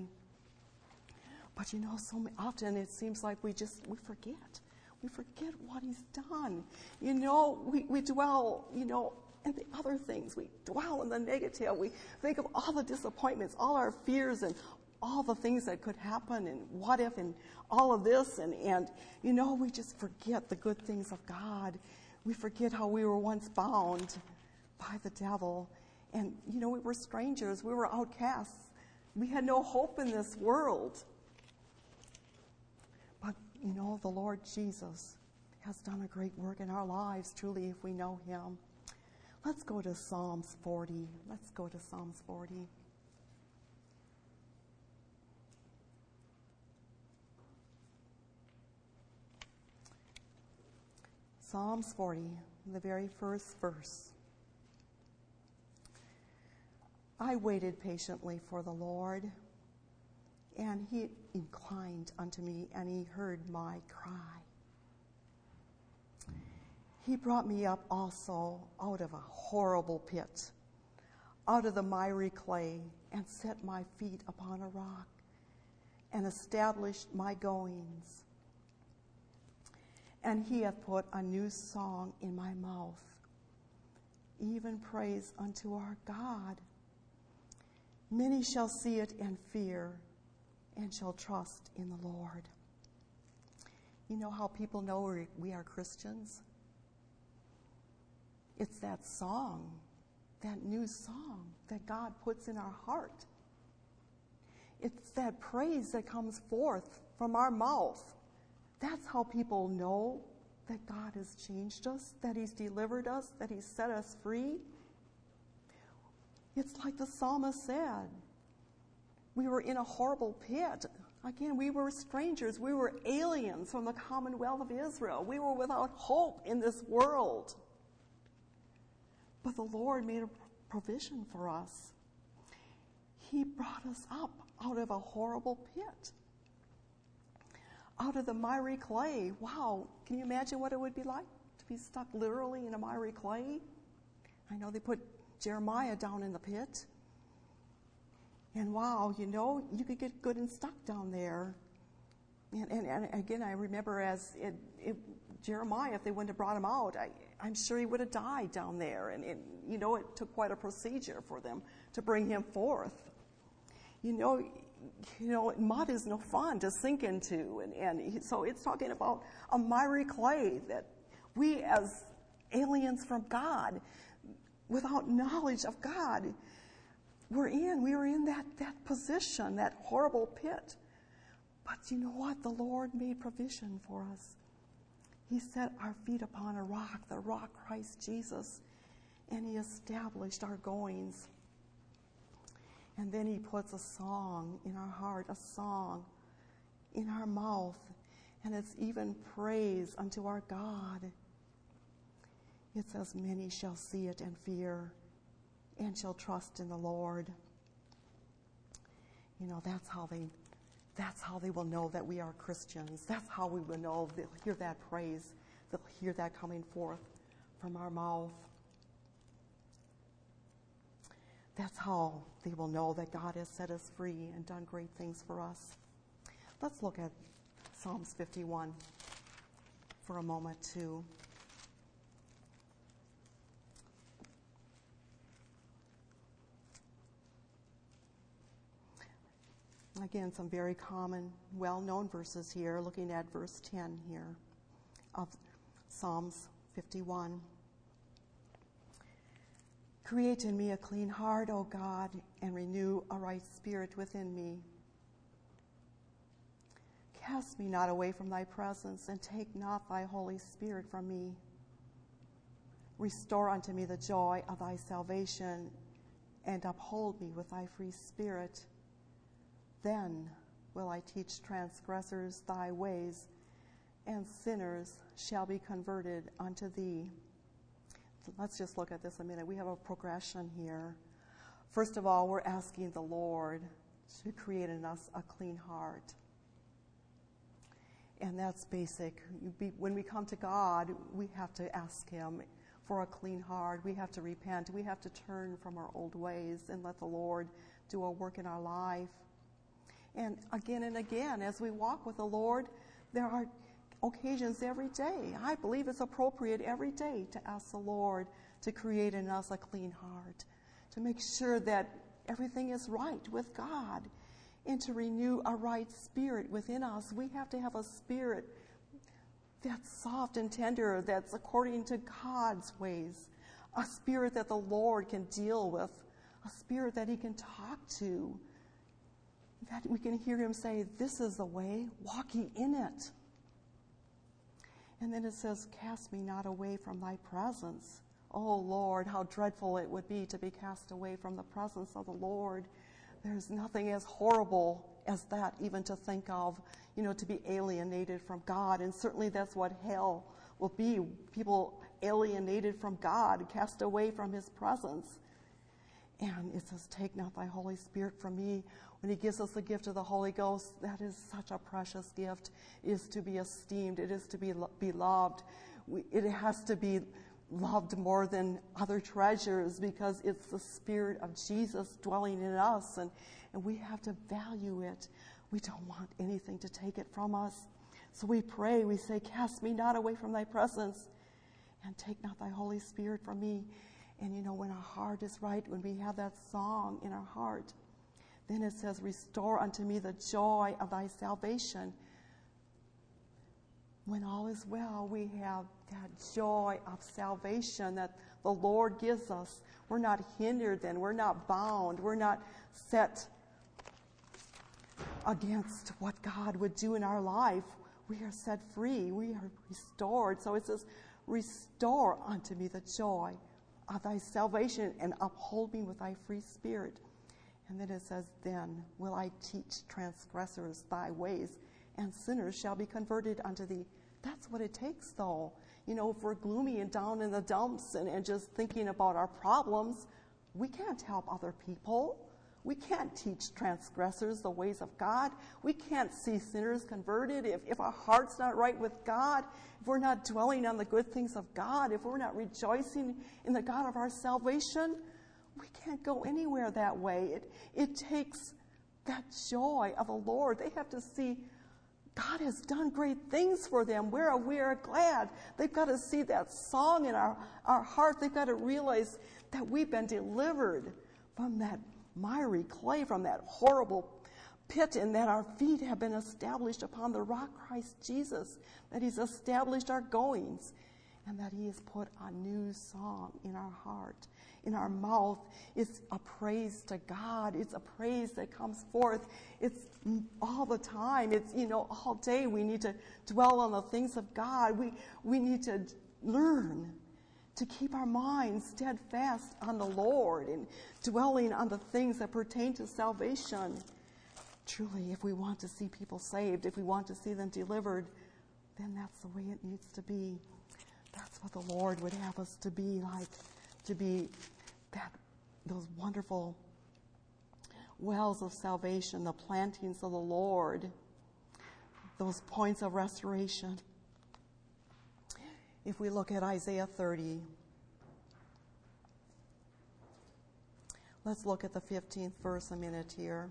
But you know, so often it seems like we forget. We forget what he's done. You know, we dwell, you know, in the other things. We dwell in the negative. We think of all the disappointments, all our fears, and all the things that could happen, and what if, and all of this. And you know, we just forget the good things of God. We forget how we were once bound by the devil. And, you know, we were strangers. We were outcasts. We had no hope in this world. But, you know, the Lord Jesus has done a great work in our lives, truly, if we know him. Let's go to Psalms 40. Let's go to Psalms 40. Psalms 40, the very first verse. I waited patiently for the Lord, and he inclined unto me, and he heard my cry. He brought me up also out of a horrible pit, out of the miry clay, and set my feet upon a rock, and established my goings. And he hath put a new song in my mouth, even praise unto our God. Many shall see it and fear, and shall trust in the Lord. You know how people know we are Christians? It's that song, that new song that God puts in our heart. It's that praise that comes forth from our mouth. That's how people know that God has changed us, that he's delivered us, that he's set us free. It's like the psalmist said. We were in a horrible pit. Again, we were strangers. We were aliens from the commonwealth of Israel. We were without hope in this world. But the Lord made a provision for us. He brought us up out of a horrible pit, out of the miry clay. Wow, can you imagine what it would be like to be stuck literally in a miry clay? I know they put Jeremiah down in the pit. And wow, you could get good and stuck down there. And again, I remember Jeremiah, if they wouldn't have brought him out, I'm sure he would have died down there. And it took quite a procedure for them to bring him forth. Mud is no fun to sink into. So it's talking about a miry clay that we as aliens from God, without knowledge of God, we were in that position, that horrible pit. But you know what? The Lord made provision for us. He set our feet upon a rock, the rock Christ Jesus, and He established our goings. And then He puts a song in our heart, a song in our mouth, and it's even praise unto our God. It says, many shall see it and fear, and shall trust in the Lord. That's how they will know that we are Christians. That's how we will know. They'll hear that praise. They'll hear that coming forth from our mouth. That's how they will know that God has set us free and done great things for us. Let's look at Psalms 51 for a moment too. Again, some very common, well-known verses here, looking at verse 10 here of Psalms 51. Create in me a clean heart, O God, and renew a right spirit within me. Cast me not away from thy presence, and take not thy Holy Spirit from me. Restore unto me the joy of thy salvation, and uphold me with thy free spirit. Then will I teach transgressors thy ways, and sinners shall be converted unto thee. Let's just look at this a minute. We have a progression here. First of all, we're asking the Lord to create in us a clean heart. And that's basic. When we come to God, we have to ask Him for a clean heart. We have to repent. We have to turn from our old ways and let the Lord do a work in our life. And again, as we walk with the Lord, there are occasions every day. I believe it's appropriate every day to ask the Lord to create in us a clean heart, to make sure that everything is right with God, and to renew a right spirit within us. We have to have a spirit that's soft and tender, that's according to God's ways, a spirit that the Lord can deal with, a spirit that He can talk to, that we can hear Him say, this is the way, walk ye in it. And then it says, cast me not away from thy presence. Oh Lord, how dreadful it would be to be cast away from the presence of the Lord. There's nothing as horrible as that even to think of, to be alienated from God. And certainly that's what hell will be. People alienated from God, cast away from His presence. And it says, take not thy Holy Spirit from me. When He gives us the gift of the Holy Ghost, that is such a precious gift. It is to be esteemed. It is to be beloved. It has to be loved more than other treasures because it's the Spirit of Jesus dwelling in us, and we have to value it. We don't want anything to take it from us. So we pray, we say, cast me not away from thy presence, and take not thy Holy Spirit from me. And when our heart is right, when we have that song in our heart, then it says, restore unto me the joy of thy salvation. When all is well, we have that joy of salvation that the Lord gives us. We're not hindered then. We're not bound. We're not set against what God would do in our life. We are set free. We are restored. So it says, restore unto me the joy of thy salvation, and uphold me with thy free spirit. And then it says, then will I teach transgressors thy ways, and sinners shall be converted unto thee. That's what it takes, though. If we're gloomy and down in the dumps and just thinking about our problems, we can't help other people. We can't teach transgressors the ways of God. We can't see sinners converted if our heart's not right with God, if we're not dwelling on the good things of God, if we're not rejoicing in the God of our salvation. We can't go anywhere that way. It takes that joy of the Lord. They have to see God has done great things for them. We are glad. They've got to see that song in our heart. They've got to realize that we've been delivered from that miry clay, from that horrible pit, and that our feet have been established upon the rock Christ Jesus, that he's established our goings, and that he has put a new song in our heart, in our mouth. It's a praise to God. It's a praise that comes forth. It's all the time. It's, all day we need to dwell on the things of God. We need to learn to keep our minds steadfast on the Lord and dwelling on the things that pertain to salvation. Truly, if we want to see people saved, if we want to see them delivered, then that's the way it needs to be. That's what the Lord would have us to be like, to be those wonderful wells of salvation, the plantings of the Lord, those points of restoration. If we look at Isaiah 30, let's look at the 15th verse a minute here.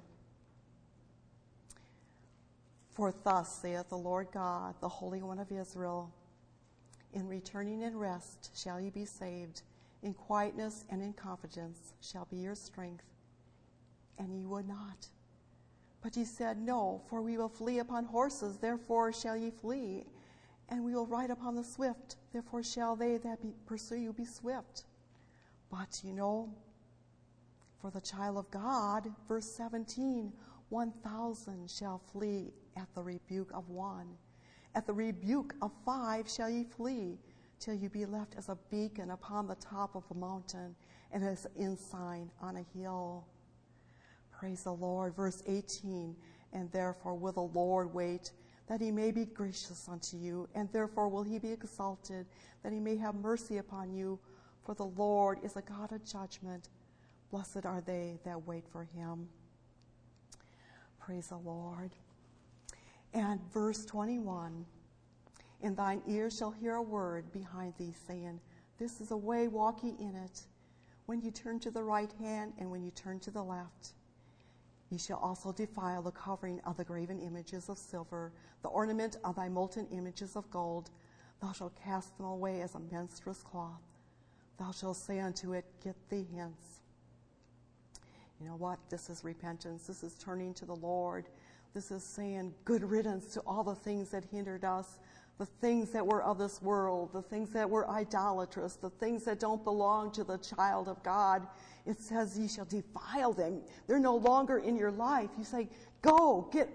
For thus saith the Lord God, the Holy One of Israel, in returning and rest shall ye be saved, in quietness and in confidence shall be your strength. And ye would not. But ye said, No, for we will flee upon horses, therefore shall ye flee. And we will ride upon the swift, therefore shall they that pursue you be swift. But for the child of God, verse 17, 1,000 shall flee at the rebuke of one. At the rebuke of 5 shall ye flee, till you be left as a beacon upon the top of a mountain, and as an ensign on a hill. Praise the Lord. Verse 18, and therefore will the Lord wait, that he may be gracious unto you, and therefore will he be exalted, that he may have mercy upon you. For the Lord is a God of judgment. Blessed are they that wait for him. Praise the Lord. And verse 21, and thine ears shall hear a word behind thee, saying, This is a way, walk ye in it, when you turn to the right hand, and when you turn to the left. Ye shall also defile the covering of the graven images of silver, the ornament of thy molten images of gold. Thou shalt cast them away as a menstruous cloth. Thou shalt say unto it, Get thee hence. You know what? This is repentance. This is turning to the Lord. This is saying good riddance to all the things that hindered us, the things that were of this world, the things that were idolatrous, the things that don't belong to the child of God. It says ye shall defile them. They're no longer in your life. You say, go, get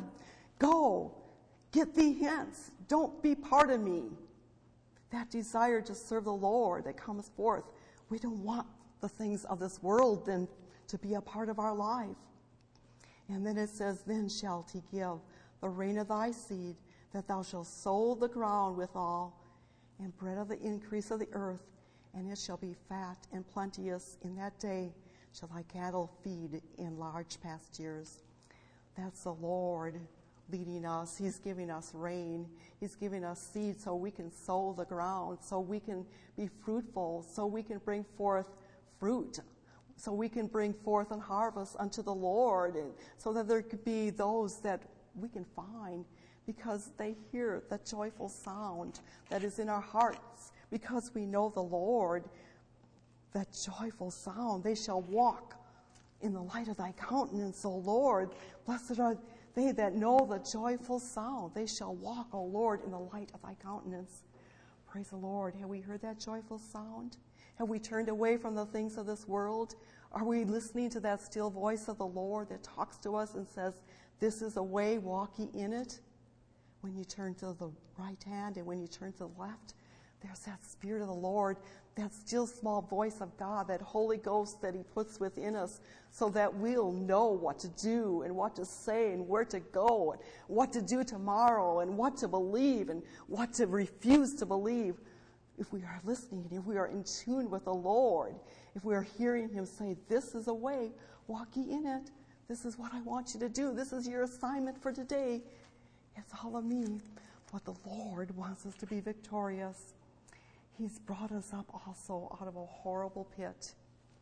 thee hence. Don't be part of me. That desire to serve the Lord that comes forth. We don't want the things of this world then to be a part of our life. And then it says, Then shalt he give the rain of thy seed, that thou shalt sow the ground withal, and bread of the increase of the earth, and it shall be fat and plenteous. In that day shall thy cattle feed in large pastures. That's the Lord leading us. He's giving us rain. He's giving us seed so we can sow the ground, so we can be fruitful, so we can bring forth fruit, so we can bring forth and harvest unto the Lord, and so that there could be those that we can find because they hear the joyful sound that is in our hearts, because we know the Lord, that joyful sound. They shall walk in the light of thy countenance, O Lord. Blessed are they that know the joyful sound. They shall walk, O Lord, in the light of thy countenance. Praise the Lord. Have we heard that joyful sound? Have we turned away from the things of this world? Are we listening to that still voice of the Lord that talks to us and says, This is a way, walk ye in it? When you turn to the right hand and when you turn to the left, there's that Spirit of the Lord, that still small voice of God, that Holy Ghost that he puts within us, so that we'll know what to do and what to say and where to go and what to do tomorrow and what to believe and what to refuse to believe. If we are listening, if we are in tune with the Lord, if we are hearing him say, This is a way, walk ye in it. This is what I want you to do. This is your assignment for today. It's all of me. But the Lord wants us to be victorious. He's brought us up also out of a horrible pit,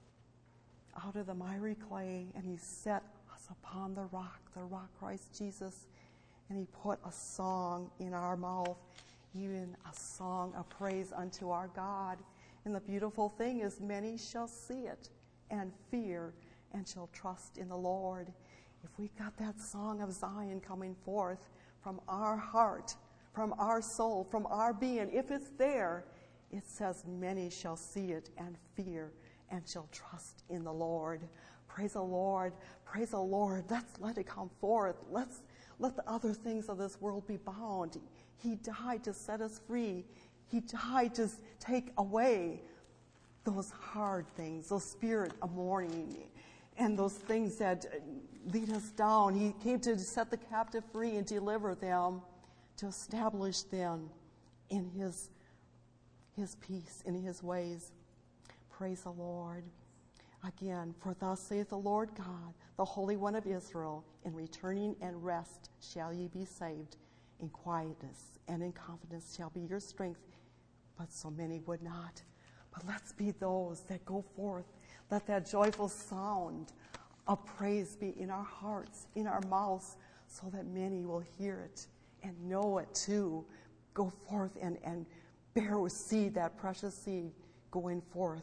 out of the miry clay, and He set us upon the rock Christ Jesus. And He put a song in our mouth, even a song of praise unto our God. And the beautiful thing is, many shall see it and fear and shall trust in the Lord. If we've got that song of Zion coming forth from our heart, from our soul, from our being, if it's there, it says many shall see it and fear and shall trust in the Lord. Praise the Lord. Praise the Lord. Let's let it come forth. Let's let the other things of this world be bound. He died to set us free. He died to take away those hard things, those spirit of mourning, and those things that lead us down. He came to set the captive free and deliver them, to establish them in His peace, in His ways. Praise the Lord. Again, for thus saith the Lord God, the Holy One of Israel, in returning and rest shall ye be saved. In quietness and in confidence shall be your strength. But so many would not. But let's be those that go forth. Let that joyful sound of praise be in our hearts, in our mouths, so that many will hear it and know it too. Go forth and bear with seed, that precious seed, going forth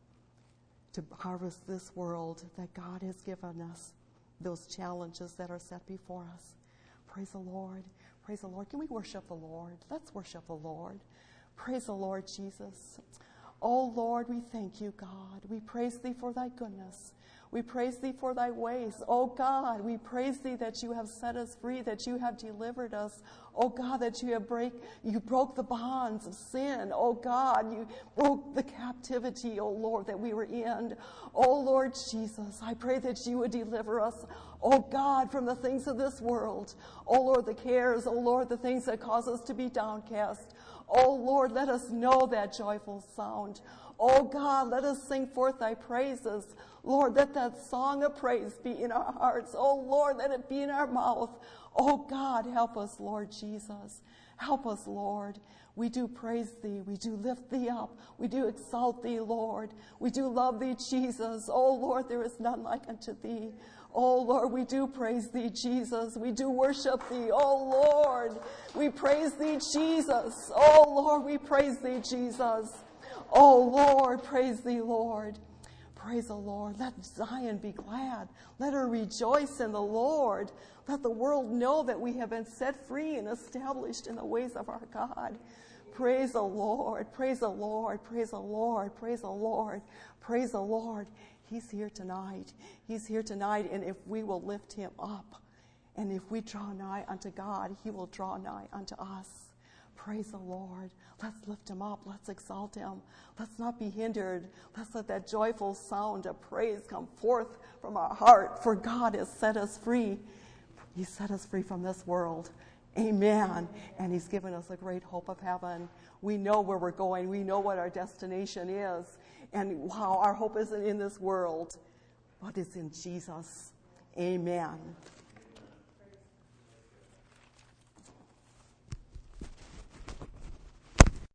to harvest this world that God has given us, those challenges that are set before us. Praise the Lord. Praise the Lord. Can we worship the Lord? Let's worship the Lord. Praise the Lord Jesus. Oh Lord, we thank you, God. We praise thee for thy goodness. We praise thee for thy ways. Oh God, we praise thee that you have set us free, that you have delivered us. Oh God, that you broke the bonds of sin. Oh God, you broke the captivity, oh Lord, that we were in. Oh Lord Jesus, I pray that you would deliver us, oh God, from the things of this world. Oh Lord, the cares, oh Lord, the things that cause us to be downcast. Oh Lord, let us know that joyful sound. Oh God, let us sing forth thy praises. Lord, let that song of praise be in our hearts. Oh Lord, let it be in our mouth. Oh God, help us, Lord Jesus. Help us, Lord. We do praise thee. We do lift thee up. We do exalt thee, Lord. We do love thee, Jesus. Oh Lord, there is none like unto thee. Oh Lord, we do praise thee, Jesus. We do worship thee. Oh Lord, we praise thee, Jesus. Oh Lord, we praise thee, Jesus. Oh Lord, praise thee, Lord. Praise the Lord. Let Zion be glad. Let her rejoice in the Lord. Let the world know that we have been set free and established in the ways of our God. Praise the Lord. Praise the Lord. Praise the Lord. Praise the Lord. Praise the Lord. He's here tonight. He's here tonight, and if we will lift him up, and if we draw nigh unto God, he will draw nigh unto us. Praise the Lord. Let's lift him up. Let's exalt him. Let's not be hindered. Let's let that joyful sound of praise come forth from our heart, for God has set us free. He set us free from this world. Amen. And he's given us a great hope of heaven. We know where we're going. We know what our destination is. And wow, our hope isn't in this world, but it's in Jesus. Amen.